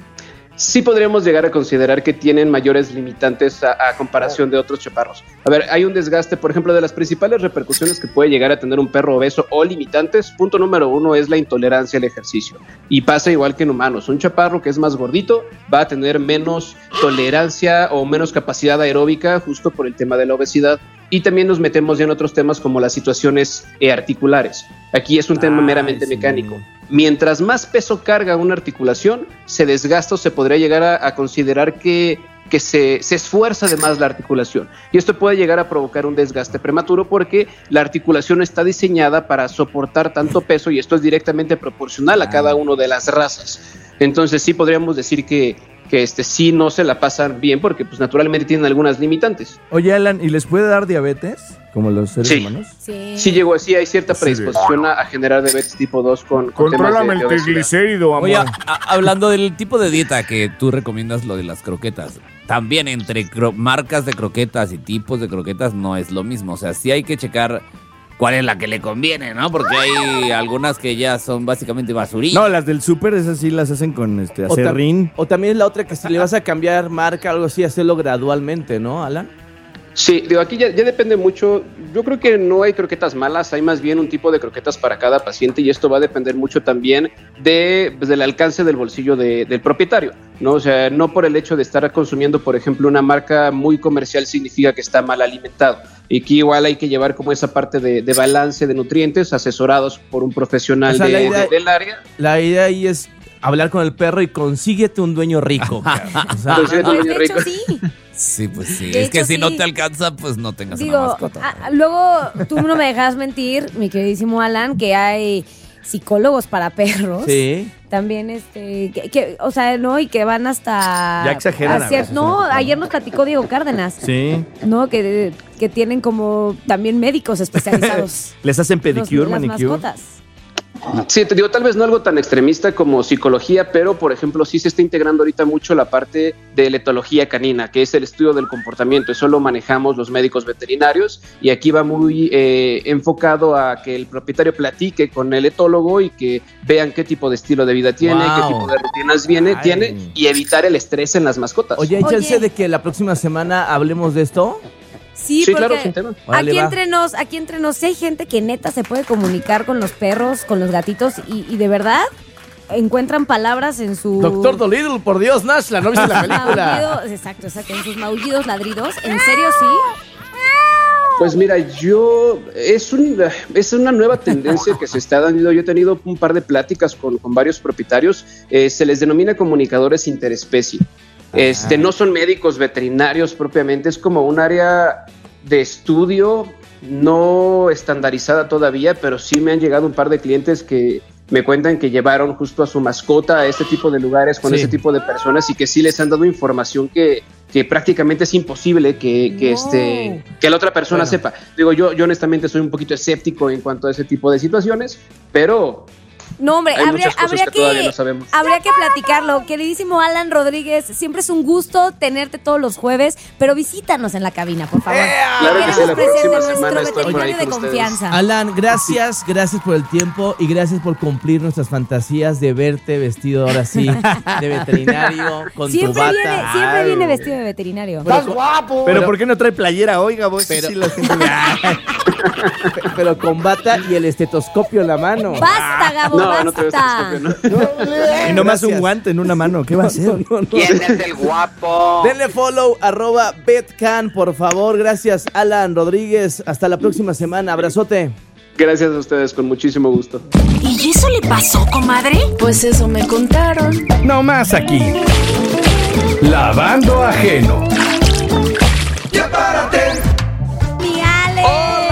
Sí podríamos llegar a considerar que tienen mayores limitantes a comparación de otros chaparros. A ver, hay un desgaste, por ejemplo, de las principales repercusiones que puede llegar a tener un perro obeso o limitantes. Punto número 1 es la intolerancia al ejercicio. Y pasa igual que en humanos. Un chaparro que es más gordito va a tener menos tolerancia o menos capacidad aeróbica justo por el tema de la obesidad. Y también nos metemos ya en otros temas como las situaciones articulares. Aquí es un tema meramente mecánico. Mientras más peso carga una articulación, se desgasta o se podría llegar a considerar que se esfuerza de más la articulación. Y esto puede llegar a provocar un desgaste prematuro porque la articulación está diseñada para soportar tanto peso y esto es directamente proporcional a cada una de las razas. Entonces sí podríamos decir que sí no se la pasan bien porque pues naturalmente tienen algunas limitantes. Oye, Alan, ¿y les puede dar diabetes como los seres humanos? Sí hay cierta predisposición a generar diabetes tipo 2 con contrólame el triglicérido, amor. Oye, hablando del tipo de dieta que tú recomiendas, lo de las croquetas, también entre marcas de croquetas y tipos de croquetas no es lo mismo. O sea, sí hay que checar cuál es la que le conviene, ¿no? Porque hay algunas que ya son básicamente basurillas. No, las del súper, esas sí las hacen con acerrín. O también es la otra que si le vas a cambiar marca o algo así, hacerlo gradualmente, ¿no, Alan? Sí, digo, aquí ya depende mucho. Yo creo que no hay croquetas malas, hay más bien un tipo de croquetas para cada paciente y esto va a depender mucho también del alcance del bolsillo del propietario, ¿no? O sea, no por el hecho de estar consumiendo, por ejemplo, una marca muy comercial significa que está mal alimentado. Y aquí igual hay que llevar como esa parte de balance de nutrientes asesorados por un profesional del área. La idea ahí es hablar con el perro y consíguete un dueño rico. Consíguete un dueño rico. Sí, pues sí. Es que si no te alcanza, pues no tengas una mascota. Luego, tú no me dejas mentir, mi queridísimo Alan, que hay psicólogos para perros. Sí. También, o sea, ¿no? Y que van hasta... Ya exageran. Ayer nos platicó Diego Cárdenas. Sí. ¿No? Que tienen como también médicos especializados. Les hacen pedicure, manicure. Las mascotas. Sí, te digo, tal vez no algo tan extremista como psicología, pero por ejemplo sí se está integrando ahorita mucho la parte de la etología canina, que es el estudio del comportamiento. Eso lo manejamos los médicos veterinarios y aquí va muy enfocado a que el propietario platique con el etólogo y que vean qué tipo de estilo de vida tiene, qué tipo de rutinas tiene y evitar el estrés en las mascotas. Oye, ¿hay chance de que la próxima semana hablemos de esto? Sí, claro, sin tema. Aquí entre nos, hay gente que neta se puede comunicar con los perros, con los gatitos y de verdad encuentran palabras en su... Doctor Dolittle, por Dios, Nashla, ¿no viste la película? Exacto, en sus maullidos, ladridos. ¿En serio sí? Pues mira, es una nueva tendencia que se está dando. Yo he tenido un par de pláticas con varios propietarios. Se les denomina comunicadores interespecie. No son médicos veterinarios propiamente, es como un área de estudio no estandarizada todavía, pero sí me han llegado un par de clientes que me cuentan que llevaron justo a su mascota a este tipo de lugares con este tipo de personas y que sí les han dado información que prácticamente es imposible que la otra persona sepa. Digo, yo honestamente soy un poquito escéptico en cuanto a ese tipo de situaciones, pero... No, hombre, habría que platicarlo. Queridísimo Alan Rodríguez, siempre es un gusto tenerte todos los jueves, pero visítanos en la cabina, por favor. Claro que sí, la próxima semana nuestro estoy por ahí veterinario de con confianza. Alan, gracias por el tiempo y gracias por cumplir nuestras fantasías de verte vestido ahora sí de veterinario con tu bata. Siempre viene vestido de veterinario. ¡Estás guapo! Pero ¿por qué no trae playera? Oiga, vos. Pero- Sí, la gente... Pero con bata y el estetoscopio en la mano. Basta, Gabo, no te basta. Y nomás un guante en una mano. ¿Qué va a hacer? ¿Quién es el guapo? Denle follow @betcan, por favor. Gracias, Alan Rodríguez. Hasta la próxima semana. Abrazote. Gracias a ustedes, con muchísimo gusto. ¿Y eso le pasó, comadre? Pues eso me contaron. No más aquí. Lavando ajeno. Ya párate. Mi Ale.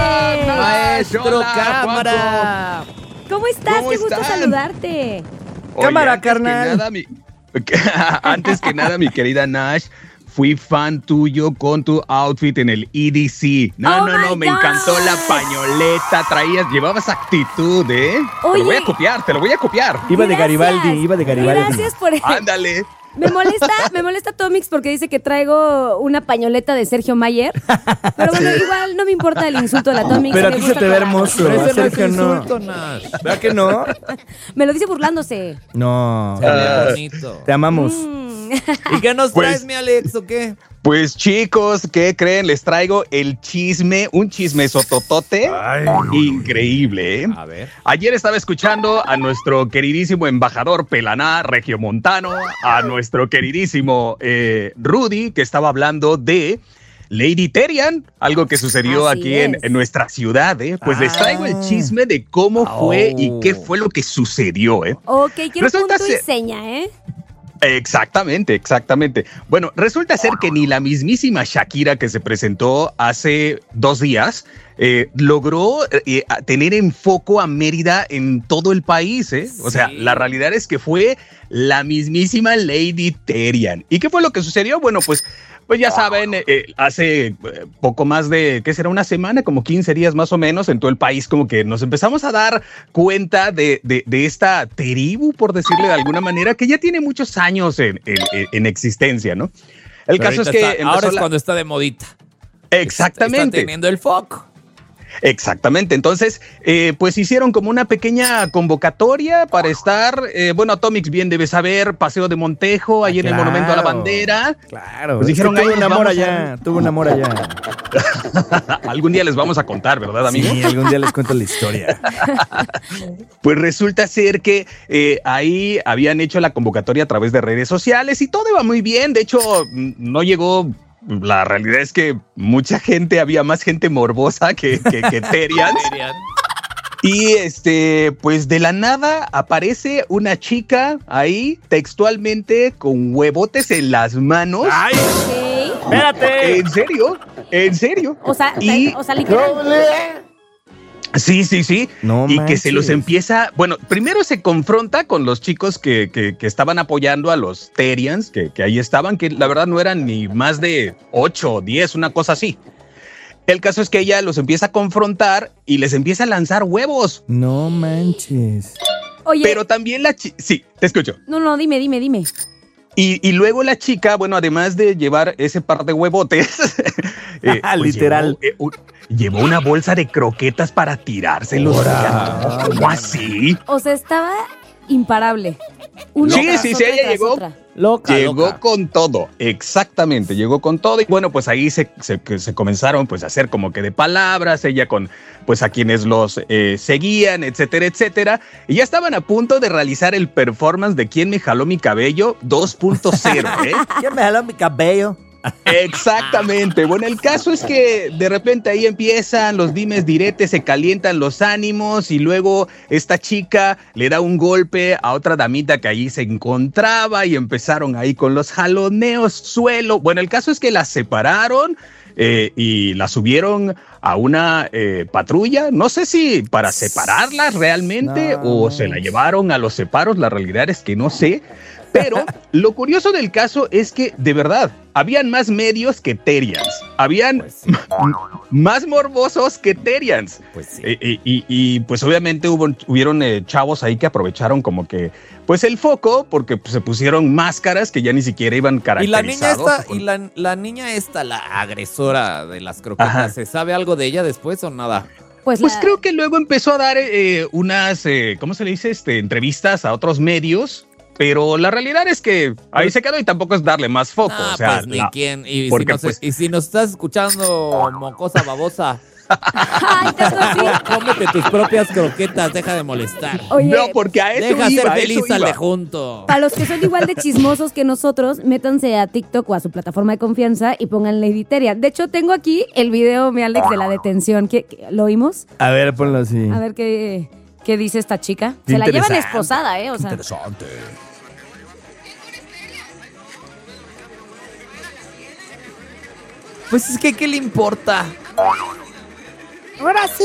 Maestro Hola, Cámara. ¿Cómo estás? ¿Cómo Qué gusto están? saludarte. Cámara, antes carnal. que nada, antes que nada, mi querida Nash, fui fan tuyo con tu outfit en el EDC. Oh my Me God. encantó la pañoleta, llevabas actitud, ¿eh? Te Oye. lo voy a copiar. Iba de Gracias. Garibaldi. Gracias por Ándale. Me molesta Tomix porque dice que traigo una pañoleta de Sergio Mayer. Pero bueno, igual no me importa el insulto de la Tomix. Pero a me ti se gusta te ve Clara. hermoso. Pero ese no es Sergio, no. insulto, Nash. ¿Verdad que no? Me lo dice burlándose. No. Se ve bonito. Te amamos. ¿Y qué nos Pues- traes, mi Alex, o qué? Pues chicos, ¿qué creen? Les traigo un chisme sototote increíble, ¿eh? A ver. Ayer estaba escuchando a nuestro queridísimo embajador Pelaná regiomontano, a nuestro queridísimo Rudy, que estaba hablando de Lady Terian, algo que sucedió Así aquí es. en nuestra ciudad, ¿eh? Pues les traigo el chisme de cómo fue y qué fue lo que sucedió, ¿eh? Ok, quiero Resulta punto y ser- seña, ¿eh? Exactamente. Bueno, resulta ser que ni la mismísima Shakira que se presentó hace 2 días logró tener en foco a Mérida en todo el país, ¿eh? O sea, la realidad es que fue la mismísima Lady Terian. ¿Y qué fue lo que sucedió? Bueno, pues ya saben, hace poco más de, ¿qué será? Una semana, como 15 días más o menos, en todo el país como que nos empezamos a dar cuenta de esta tribu, por decirle de alguna manera, que ya tiene muchos años en existencia, ¿no? El Pero caso es ahorita que... está- ahora es cuando está de modita. Exactamente. Está teniendo el foco. Exactamente, entonces pues hicieron como una pequeña convocatoria para estar, bueno, Atomix bien debe saber, Paseo de Montejo, ahí en el Monumento a la Bandera. Claro, Pues dijeron, tuve "Ahí un nos amor vamos allá, tuve un amor allá. Algún día les vamos a contar, ¿verdad, amigo? Sí, algún día les cuento la historia. Pues resulta ser que ahí habían hecho la convocatoria a través de redes sociales y todo iba muy bien, de hecho no llegó... La realidad es que había más gente morbosa que Terian. Y pues de la nada aparece una chica ahí textualmente con huevotes en las manos. ¡Ay! Ok. ¡Espérate! ¿En serio? O sea, Y- literal. Sí. No y que manches. se los empieza... Bueno, primero se confronta con los chicos que estaban apoyando a los Terians, que ahí estaban, que la verdad no eran ni más de 8 o 10, una cosa así. El caso es que ella los empieza a confrontar y les empieza a lanzar huevos. No manches. Oye, Pero también la chica... Sí, te escucho. no, dime. Y luego la chica, bueno, además de llevar ese par de huevotes, Literal. Llevó una bolsa de croquetas para tirárselos. ¿Cómo así? O sea, estaba imparable. Una Sí, tras sí, otra ella tras llegó. otra. Llegó con todo, exactamente, llegó con todo y bueno, pues ahí se comenzaron pues a hacer como que de palabras, ella con pues a quienes los seguían, etcétera, y ya estaban a punto de realizar el performance de ¿Quién me jaló mi cabello? 2.0, ¿eh? ¿Quién me jaló mi cabello? Exactamente. Bueno, el caso es que de repente ahí empiezan los dimes diretes, se calientan los ánimos y luego esta chica le da un golpe a otra damita que allí se encontraba y empezaron ahí con los jaloneos suelo. Bueno, el caso es que las separaron y la subieron a una patrulla. No sé si para separarlas realmente o se la llevaron a los separos. La realidad es que no sé. Pero lo curioso del caso es que, de verdad, habían más medios que Terians. Habían más morbosos que Terians. Pues sí. Y pues obviamente hubieron chavos ahí que aprovecharon como que pues el foco, porque pues, se pusieron máscaras que ya ni siquiera iban caracterizados. La niña esta, la agresora de las croquetas, ajá, ¿se sabe algo de ella después o nada? Pues creo que luego empezó a dar unas, ¿cómo se le dice? Entrevistas a otros medios. Pero la realidad es que ahí se quedó y tampoco es darle más foco. No, o sea, pues ni quién. Y si nos estás escuchando, mocosa babosa, Ay, cómete tus propias croquetas, deja de molestar. Oye, no, porque a eso deja iba, ser feliz al de junto. Para los que son igual de chismosos que nosotros, métanse a TikTok o a su plataforma de confianza y pongan Lady Teria. De hecho, tengo aquí el video, mi Alex, de la detención. ¿Lo oímos? A ver, ponlo así. A ver qué dice esta chica. Se la llevan esposada, o sea. Interesante. Pues es que, ¿qué le importa? Ahora sí.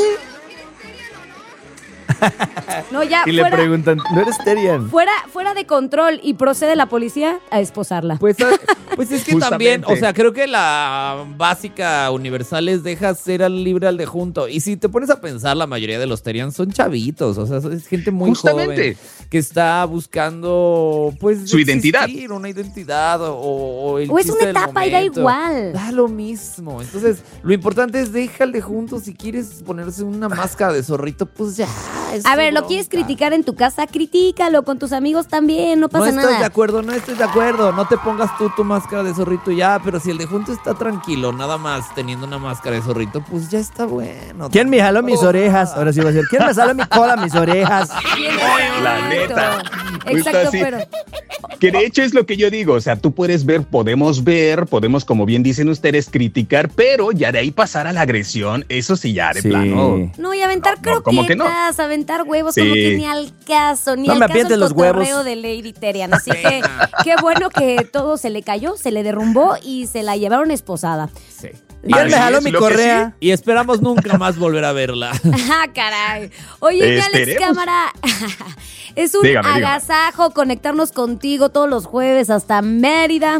No, ya, y le preguntan, ¿no eres Terian? Fuera de control y procede la policía a esposarla. Pues es que también, o sea, creo que la básica universal es deja ser libre al de junto. Y si te pones a pensar, la mayoría de los Terians son chavitos, o sea, es gente muy joven que está buscando, pues, su identidad. Una identidad o el o es una etapa y da igual. Da lo mismo. Entonces, lo importante es deja al de junto. Si quieres ponerse una máscara de zorrito, pues ya. A ver, ¿lo quieres criticar en tu casa? Critícalo con tus amigos también, no pasa nada. No estoy de acuerdo. No te pongas tú tu máscara de zorrito ya, pero si el de junto está tranquilo, nada más teniendo una máscara de zorrito, pues ya está bueno. ¿Quién me jaló mis orejas? Ahora sí va a ser. ¿Quién me jaló mi cola, mis orejas? La neta. Exacto, pero... Que de hecho es lo que yo digo, o sea, tú puedes ver, podemos, como bien dicen ustedes, criticar, pero ya de ahí pasar a la agresión, eso sí ya de plano. No, y aventar croquetas, aventar huevos, como que ni al caso, ni no al me caso el los cotorreo huevos de Lady Terian. Así que qué bueno que todo se le cayó, se le derrumbó y se la llevaron esposada. Sí. Y él me jaló mi correa. Sí. Y esperamos nunca más volver a verla. Ah, caray. Oye, Alex Cámara, es un agasajo conectarnos contigo todos los jueves hasta Mérida.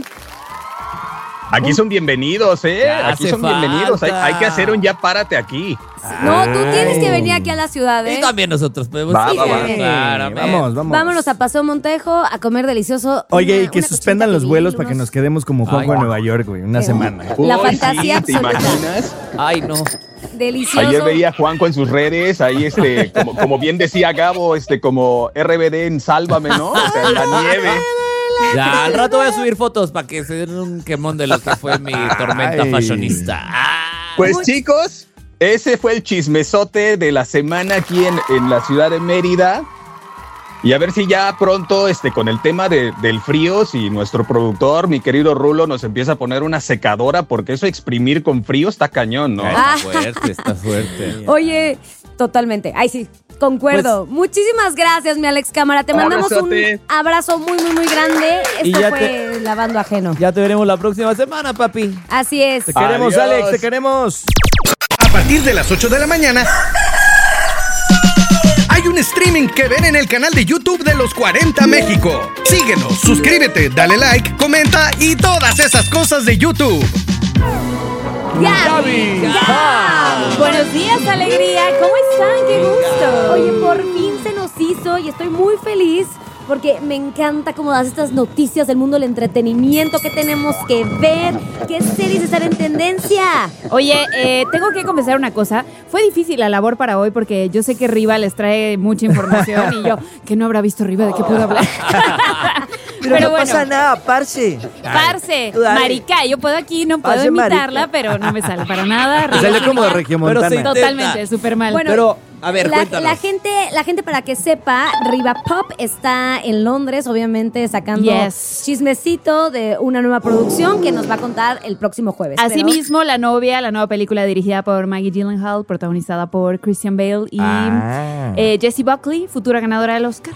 Aquí son bienvenidos, Aquí son bienvenidos. Hay que hacer un ya párate aquí. No, tú tienes que venir aquí a la ciudad, Y también nosotros podemos. Vamos. Vámonos a Paseo Montejo a comer delicioso. Oye, y que suspendan los vuelos para que nos quedemos como Juanjo en Nueva York, güey, una semana. La fantasía ¿te imaginas? Ay, no. Delicioso. Ayer veía a Juanjo en sus redes, ahí como bien decía Gabo, como RBD en Sálvame, ¿no? O sea, en la nieve. Ya, al rato voy a subir fotos para que se den un quemón de lo que fue mi tormenta fashionista. Pues chicos, ese fue el chismesote de la semana aquí en la ciudad de Mérida. Y a ver si ya pronto, con el tema del frío, si nuestro productor, mi querido Rulo, nos empieza a poner una secadora, porque eso exprimir con frío está cañón, ¿no? Está fuerte. Oye, totalmente. Ay, sí. Concuerdo. Pues, muchísimas gracias, mi Alex Cámara. Te mandamos un abrazo muy, muy, muy grande. Esto fue Lavando Ajeno. Ya te veremos la próxima semana, papi. Así es. Te queremos, Alex, te queremos. A partir de las 8 de la mañana hay un streaming que ver en el canal de YouTube de Los 40 México. Síguenos, suscríbete, dale like, comenta y todas esas cosas de YouTube. ¡Gaby! Buenos días, alegría. ¿Cómo están? ¡Qué gusto! Oye, por fin se nos hizo y estoy muy feliz porque me encanta cómo das estas noticias del mundo del entretenimiento, qué tenemos que ver, qué series están en tendencia. Oye, tengo que confesar una cosa. Fue difícil la labor para hoy porque yo sé que Riva les trae mucha información y yo, que no habrá visto Riva, ¿de qué puedo hablar? Pero no pasa nada, parce. Marica, yo puedo aquí, no puedo imitarla, pero no me sale para nada. Sale como de regiomontana. Totalmente, súper mal. Bueno, pero A ver, cuéntanos. La gente, para que sepa, Riva Pop está en Londres, obviamente, sacando chismecito de una nueva producción que nos va a contar el próximo jueves. Asimismo, La novia, la nueva película dirigida por Maggie Gyllenhaal, protagonizada por Christian Bale y Jessie Buckley, futura ganadora del Oscar.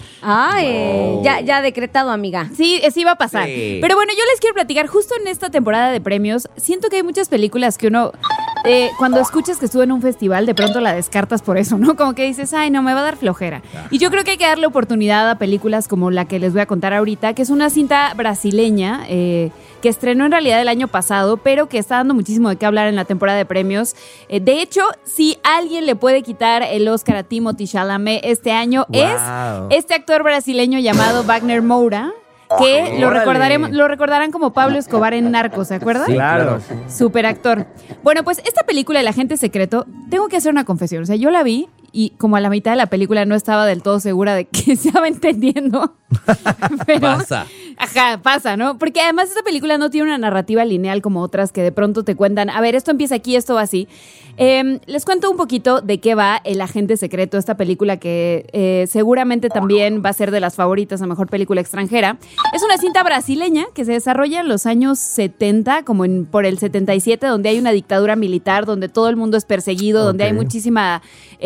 Ya decretado, amiga. Sí, sí va a pasar. Sí. Pero bueno, yo les quiero platicar, justo en esta temporada de premios, siento que hay muchas películas que uno, cuando escuchas que estuvo en un festival, de pronto la descartas por eso, ¿no? Como que dices, ay, no, me va a dar flojera. Y yo creo que hay que darle oportunidad a películas como la que les voy a contar ahorita, que es una cinta brasileña que estrenó en realidad el año pasado, pero que está dando muchísimo de qué hablar en la temporada de premios. De hecho, si alguien le puede quitar el Oscar a Timothée Chalamet este año, es este actor brasileño llamado Wagner Moura, que lo recordarán como Pablo Escobar en Narcos, ¿se acuerdan? Sí, claro. Super actor. Bueno, pues esta película, El agente secreto, tengo que hacer una confesión. O sea, yo la vi y como a la mitad de la película no estaba del todo segura de que estaba entendiendo. Pero, pasa, ¿no? Porque además esta película no tiene una narrativa lineal como otras que de pronto te cuentan, a ver, esto empieza aquí, esto va así. Les cuento un poquito de qué va El agente secreto, esta película que seguramente también va a ser de las favoritas a mejor película extranjera. Es una cinta brasileña que se desarrolla en los años 70, como por el 77, donde hay una dictadura militar, donde todo el mundo es perseguido, donde hay muchísima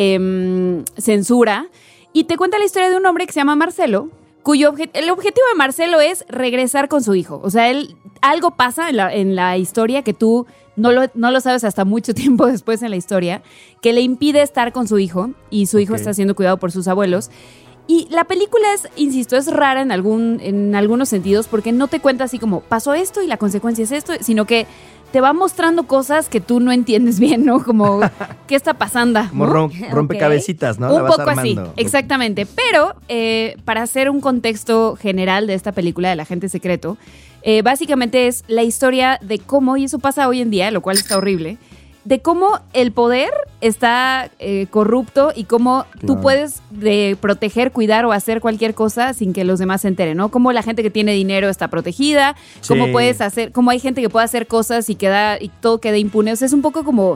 censura. Y te cuenta la historia de un hombre que se llama Marcelo, cuyo el objetivo de Marcelo es regresar con su hijo. O sea, algo pasa en la historia que tú no lo sabes hasta mucho tiempo después en la historia, que le impide estar con su hijo, y su hijo está siendo cuidado por sus abuelos. Y la película es rara en algunos sentidos, porque no te cuenta así como pasó esto y la consecuencia es esto, sino que te va mostrando cosas que tú no entiendes bien, ¿no? Como, ¿qué está pasando? Como rompecabecitas, ¿no? Un poco así, exactamente. Pero para hacer un contexto general de esta película del agente secreto, básicamente es la historia de cómo, y eso pasa hoy en día, lo cual está horrible, de cómo el poder está corrupto y cómo tú puedes proteger, cuidar o hacer cualquier cosa sin que los demás se enteren, ¿no? Cómo la gente que tiene dinero está protegida, cómo puedes hacer, cómo hay gente que puede hacer cosas y todo queda impune. O sea, es un poco como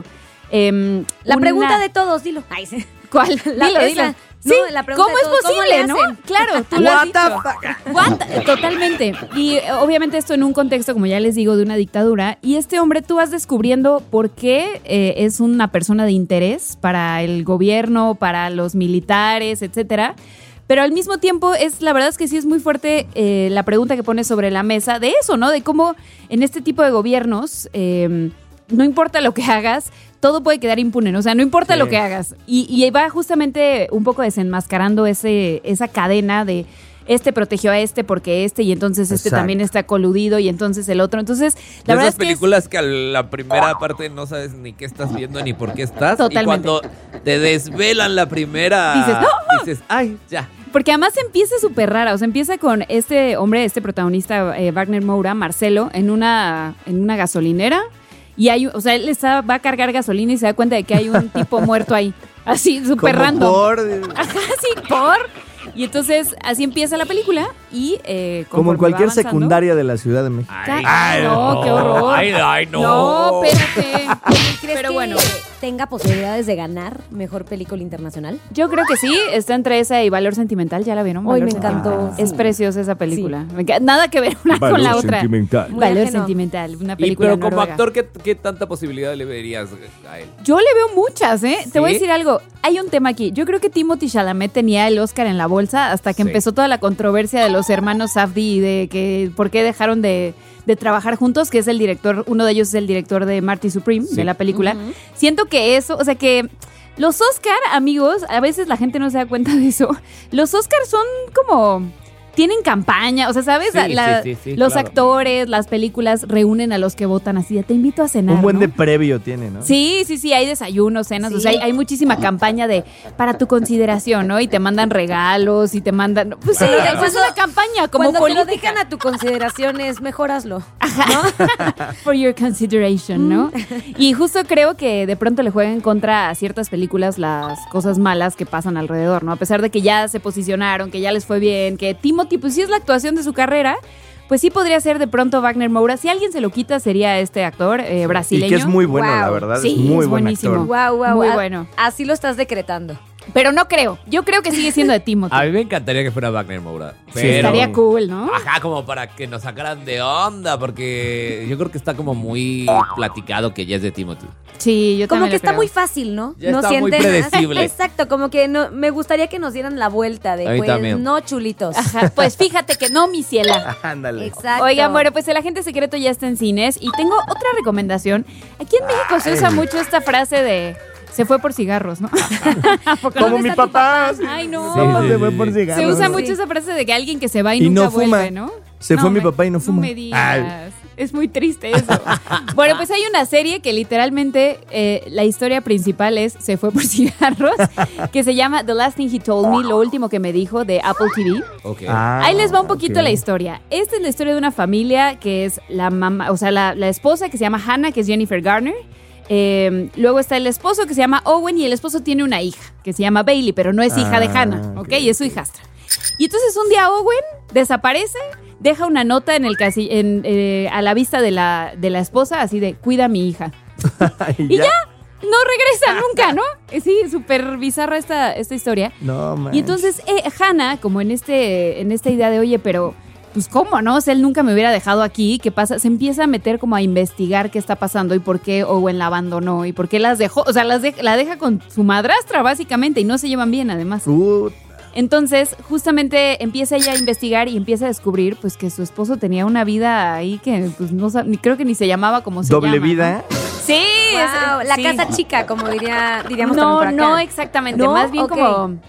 la pregunta de todos, dilo. ¿Cuál? Dilo. Sí, la ¿cómo es posible, no? Claro, tú lo has dicho. Totalmente. Y obviamente esto en un contexto, como ya les digo, de una dictadura. Y este hombre, tú vas descubriendo por qué es una persona de interés para el gobierno, para los militares, etcétera. Pero al mismo tiempo, la verdad es que sí es muy fuerte la pregunta que pones sobre la mesa de eso, ¿no? De cómo en este tipo de gobiernos, no importa lo que hagas, todo puede quedar impune, ¿no? O sea, no importa lo que hagas. Y va justamente un poco desenmascarando esa cadena de protegió a porque y entonces también está coludido y entonces el otro. Entonces, la verdad es que películas que a la primera parte no sabes ni qué estás viendo ni por qué estás. Totalmente. Y cuando te desvelan la primera, dices, ay, ya. Porque además empieza súper rara, o sea, empieza con este hombre, protagonista, Wagner Moura, Marcelo, en una gasolinera. Y él va a cargar gasolina y se da cuenta de que hay un tipo muerto ahí. Así, súper random. Y entonces, así empieza la película y como en cualquier secundaria de la Ciudad de México. Ay, no, qué horror. Ay, no. No, espérate. ¿Crees que tenga posibilidades de ganar mejor película internacional? Yo creo que sí, está entre esa y Valor Sentimental, ¿ya la vieron? Hoy me encantó. Es preciosa esa película. Sí. Nada que ver una con la otra. Valor Sentimental, una película pero como noruega. actor, ¿qué tanta posibilidad le verías a él? Yo le veo muchas, ¿eh? ¿Sí? Te voy a decir algo. Hay un tema aquí. Yo creo que Timothée Chalamet tenía el Oscar en la bolsa hasta que empezó toda la controversia de los hermanos Safdie y de que por qué dejaron de trabajar juntos, que es el director, uno de ellos es el director de Marty Supreme, de la película. Uh-huh. Siento que eso, o sea que los Oscar, amigos, a veces la gente no se da cuenta de eso. Los Oscar son como tienen campaña, o sea, ¿sabes? Los actores, las películas reúnen a los que votan así, te invito a cenar, un buen ¿no? de previo tiene, ¿no? Sí, hay desayunos, cenas, o sea, hay muchísima campaña para tu consideración, ¿no? Y te mandan regalos y te mandan, pues sí, es una campaña como cuando política. Cuando te lo dejan a tu consideración es mejor hazlo, ¿no? For your consideration, ¿no? Y justo creo que de pronto le juegan en contra a ciertas películas las cosas malas que pasan alrededor, ¿no? A pesar de que ya se posicionaron, que ya les fue bien, que Timothée, pues sí es la actuación de su carrera, pues sí podría ser de pronto Wagner Moura. Si alguien se lo quita, sería este actor brasileño. Y que es muy bueno, la verdad. Sí, es muy buenísimo. Buen actor. Wow, muy bueno. Así lo estás decretando. Pero no creo. Yo creo que sigue siendo de Timothy. A mí me encantaría que fuera Wagner Moura. Sí, estaría cool, ¿no? Ajá, como para que nos sacaran de onda, porque yo creo que está como muy platicado que ya es de Timothy. Sí, yo como también que está creo. muy fácil, ¿no? Ya no está muy predecible. Exacto, como que no, me gustaría que nos dieran la vuelta de, A mí pues, también. no chulitos. Ajá, pues fíjate que no, mi ciela. Ándale. Exacto. Oigan, bueno, pues El Agente Secreto ya está en cines. Y tengo otra recomendación. Aquí en México se usa mucho esta frase de... Se fue por cigarros, ¿no? Como mi papá. Ay, no. Se fue por cigarros. Se usa mucho esa frase de que alguien que se va y nunca no fuma. vuelve, ¿no? Se fue mi papá y no fuma. No me digas. Es muy triste eso. Bueno, pues hay una serie que literalmente la historia principal es Se fue por cigarros, que se llama The Last Thing He Told Me, lo último que me dijo, de Apple TV. Okay. Ahí les va un poquito la historia. Esta es la historia de una familia que es la mamá, o sea, la esposa que se llama Hannah, que es Jennifer Garner. Luego está el esposo que se llama Owen y el esposo tiene una hija que se llama Bailey, pero no es hija de Hannah, ¿ok? Es su hijastra. Y entonces un día Owen desaparece, deja una nota en el a la vista de la esposa, así de cuida a mi hija. Y ya no regresa nunca, ¿no? Sí, súper bizarra esta historia. No, man. Y entonces Hannah, como en esta idea de, oye, pero... Pues cómo, ¿no? O sea, él nunca me hubiera dejado aquí. ¿Qué pasa? Se empieza a meter como a investigar qué está pasando y por qué Owen la abandonó y por qué las dejó. O sea, la deja con su madrastra, básicamente, y no se llevan bien, además. Entonces, justamente empieza ella a investigar y empieza a descubrir, pues, que su esposo tenía una vida ahí que, pues, no creo que ni se llamaba como se llama. ¿Doble vida? ¿no? Sí. Wow, la sí. casa chica, como diríamos también No, por acá. no exactamente. ¿No? Más bien Ok.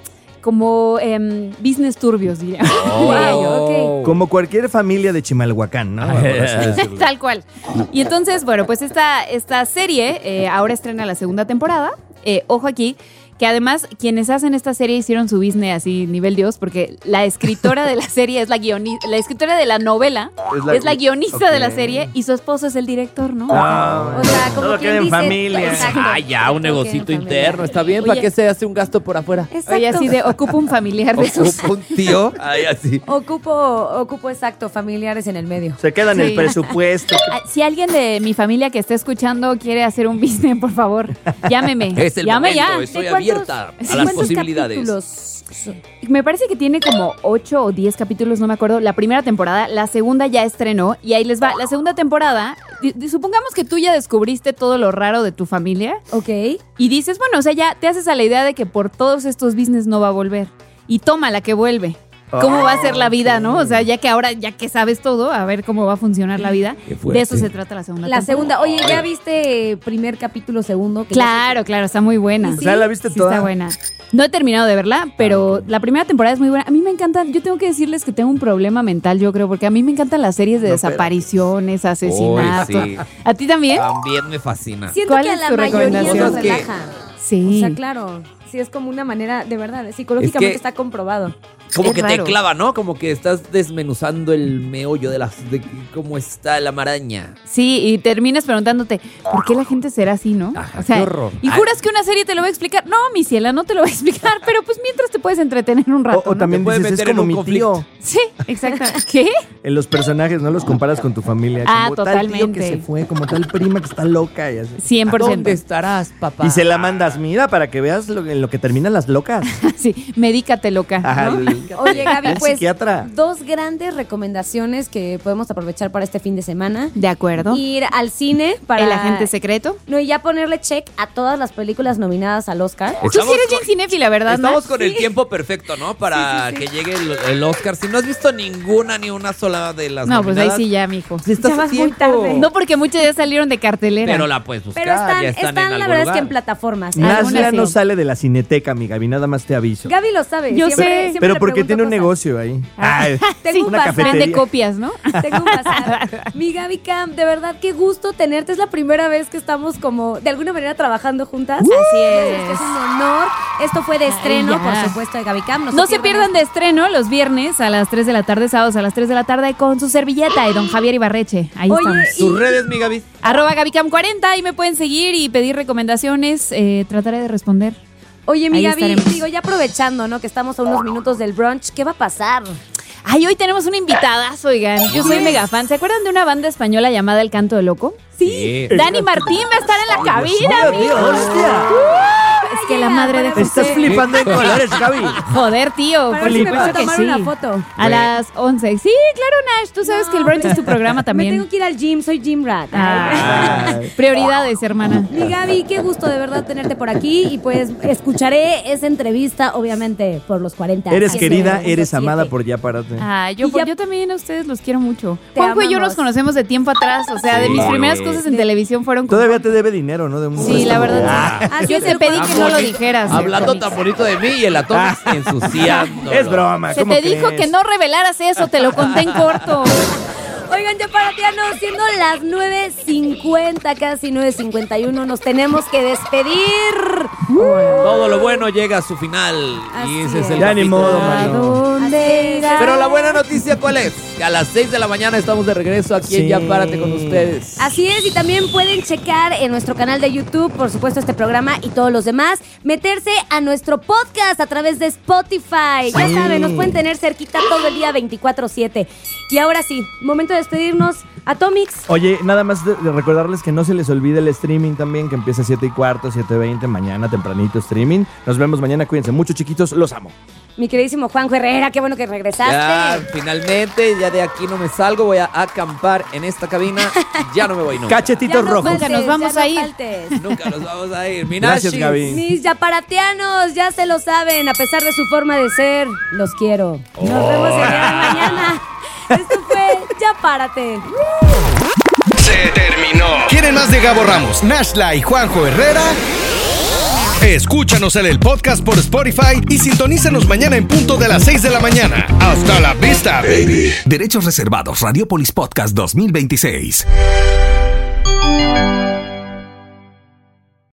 como business turbios, diría. Diría yo. Ok. Como cualquier familia de Chimalhuacán, ¿no? Por así decirlo. Tal cual. Y entonces, bueno, pues esta serie ahora estrena la segunda temporada. Ojo aquí, que además quienes hacen esta serie hicieron su business así, nivel Dios, porque la escritora de la serie es la escritora de la novela es la guionista de la serie y su esposo es el director, ¿no? Ah, O sea, como todo quien queda en dice, familia. exacto. Ah, ya, un negocito Todo queda en interno. Está bien, Oye. ¿para qué se hace un gasto por afuera? Exacto. Oye, así de ocupa un familiar de esos. Un tío, ahí así. Ocupo exacto, familiares en el medio. Se queda en el Sí. presupuesto. Ah, si alguien de mi familia que esté escuchando quiere hacer un business, por favor, llámeme. Es el Llame momento, ya. estoy ¿De cuántos- abierta ¿de a las cuántos posibilidades. capítulos? Me parece que tiene como 8 o 10 capítulos, no me acuerdo. La primera temporada, la segunda ya estrenó y ahí les va. La segunda temporada, supongamos que tú ya descubriste todo lo raro de tu familia Ok. y dices, bueno, o sea, ya te haces a la idea de que por todos estos business no va a volver. Y toma la que vuelve. ¿Cómo va a ser la vida, no? O sea, ya que sabes todo, a ver cómo va a funcionar la vida. Qué fuerte. De eso se trata la segunda La temporada. segunda. Oye, ¿ya viste primer capítulo, segundo? Que Claro, claro, está muy buena. ¿Y O sea, ¿la viste Sí, toda? está buena. No he terminado de verla, pero la primera temporada es muy buena. A mí me encantan, yo tengo que decirles que tengo un problema mental, yo creo, porque a mí me encantan las series de desapariciones, asesinatos. Uy, sí. ¿A ti también? También me fascina. Siento ¿Cuál que a es la tu mayoría recomendación? nos Cosas que- relaja. Sí. O sea, claro. Sí, es como una manera, de verdad, psicológicamente Es que- está comprobado. Como Es que te raro. clava, ¿no? Como que estás desmenuzando el meollo de cómo está la maraña. Sí, y terminas preguntándote, ¿por qué la gente será así, no? Ajá, O sea, qué horror. y juras que una serie te lo va a explicar. No, mi ciela, no te lo va a explicar, pero pues mientras te puedes entretener un rato. O ¿no? también Te puede dices, es meter en como un mi conflicto. tío. Sí, exacto. ¿Qué? En los personajes no los comparas con tu familia. Ah, como tal tío que totalmente. se fue, como tal prima que está loca y así. 100%. ¿Dónde estarás, papá? Y se la mandas, mira, para que veas en lo que terminan las locas. Sí, medícate loca. Ajá, ¿no? Oye, Gaby, el pues psiquiatra. dos grandes recomendaciones que podemos aprovechar para este fin de semana. De acuerdo. Ir al cine para... El agente secreto. No, y ya ponerle check a todas las películas nominadas al Oscar. Tú sí eres bien cinéfila, ¿verdad, Estamos Max? con el tiempo perfecto, ¿no? Para que llegue el Oscar. Si no has visto ni una sola de las No, pues ahí nominadas, sí ya, mijo. sí estás Ya a vas muy tiempo. tarde. No, porque muchas ya salieron de cartelera. Pero la puedes buscar, Pero ya están en la algún verdad es que en lugar. plataformas. Nazia algunas no sí. sale de la Cineteca, mi Gaby, nada más te aviso. Gaby lo sabe. Yo siempre- sé. siempre Pero le porque pregunto tiene un cosas. negocio ahí. Ay, Tengo un una bazar. cafetería. Vende copias, ¿no? Tengo un bazar. Mi Gaby Cam, de verdad, qué gusto tenerte. Es la primera vez que estamos como, de alguna manera, trabajando juntas. Así es. Es un honor. Esto fue de estreno, ya. por supuesto, de Gaby Cam. No se pierdan de estreno los viernes a las 3 de la tarde, sábados a las 3 de la tarde con su servilleta y don Javier Ibarreche. Ahí Oye, estamos. y- Tus redes, mi Gaby. @GabyCam40, ahí me pueden seguir y pedir recomendaciones. Trataré de responder. Oye, mi Ahí Gaby, estaremos. digo, ya aprovechando, ¿no? Que estamos a unos minutos del brunch, ¿qué va a pasar? Ay, hoy tenemos una invitada, oigan. Yo soy mega fan. ¿Se acuerdan de una banda española llamada El Canto del Loco? Sí. Dani Martín va a estar en la cabina, amigos. que la madre de José. Estás flipando en colores, Gaby. Joder, tío. Para ver si me puedo tomar una foto. A las 11. Sí, claro, Nash. Tú sabes que el brunch es tu programa también. Me tengo que ir al gym, soy gym rat. Prioridades, hermana. Mi Gaby, qué gusto de verdad tenerte por aquí. Y pues escucharé esa entrevista, obviamente, por los 40 años. Eres querida, eres amada por Ya Párate. Yo también a ustedes los quiero mucho. Juanjo y yo nos conocemos de tiempo atrás. O sea, de mis primeras cosas en televisión fueron... Todavía te debe dinero, ¿no? Sí, la verdad. Yo te pedí que no lo dijeras. Hablando tan bonito de mí y el Atomix ensuciando. Es broma. Se te dijo que no revelaras eso, te lo conté en corto. Oigan, ya paratianos, siendo las 9:50, casi 9:51, nos tenemos que despedir. Todo lo bueno llega a su final. Y ese es el ya ni modo, mano. Pero la buena noticia, ¿cuál es? Que a las 6 de la mañana estamos de regreso aquí en Ya Párate con ustedes. Así es, y también pueden checar en nuestro canal de YouTube, por supuesto, este programa y todos los demás. Meterse a nuestro podcast a través de Spotify. Ya saben, nos pueden tener cerquita todo el día 24/7. Y ahora sí, momento de despedirnos. Atomix. Oye, nada más de recordarles que no se les olvide el streaming también, que empieza a 7:15, 7:20, mañana tempranito streaming. Nos vemos mañana, cuídense mucho, chiquitos, los amo. Mi queridísimo Juanjo Herrera, qué bueno que regresaste. Ya, finalmente, ya de aquí no me salgo, voy a acampar en esta cabina. Ya no me voy nunca. Cachetitos rojos. Nunca nos vamos a ir. Nunca nos vamos a ir. Gracias, Gaby. Mis yaparatianos, ya se lo saben, a pesar de su forma de ser, los quiero. Nos vemos el día de mañana. Esto fue Ya Párate. Se terminó. ¿Quieren más de Gabo Ramos, Nashla y Juanjo Herrera? Escúchanos en el podcast por Spotify y sintonízanos mañana en punto de las 6 de la mañana. Hasta la vista, baby. Derechos reservados. Radiopolis Podcast 2026.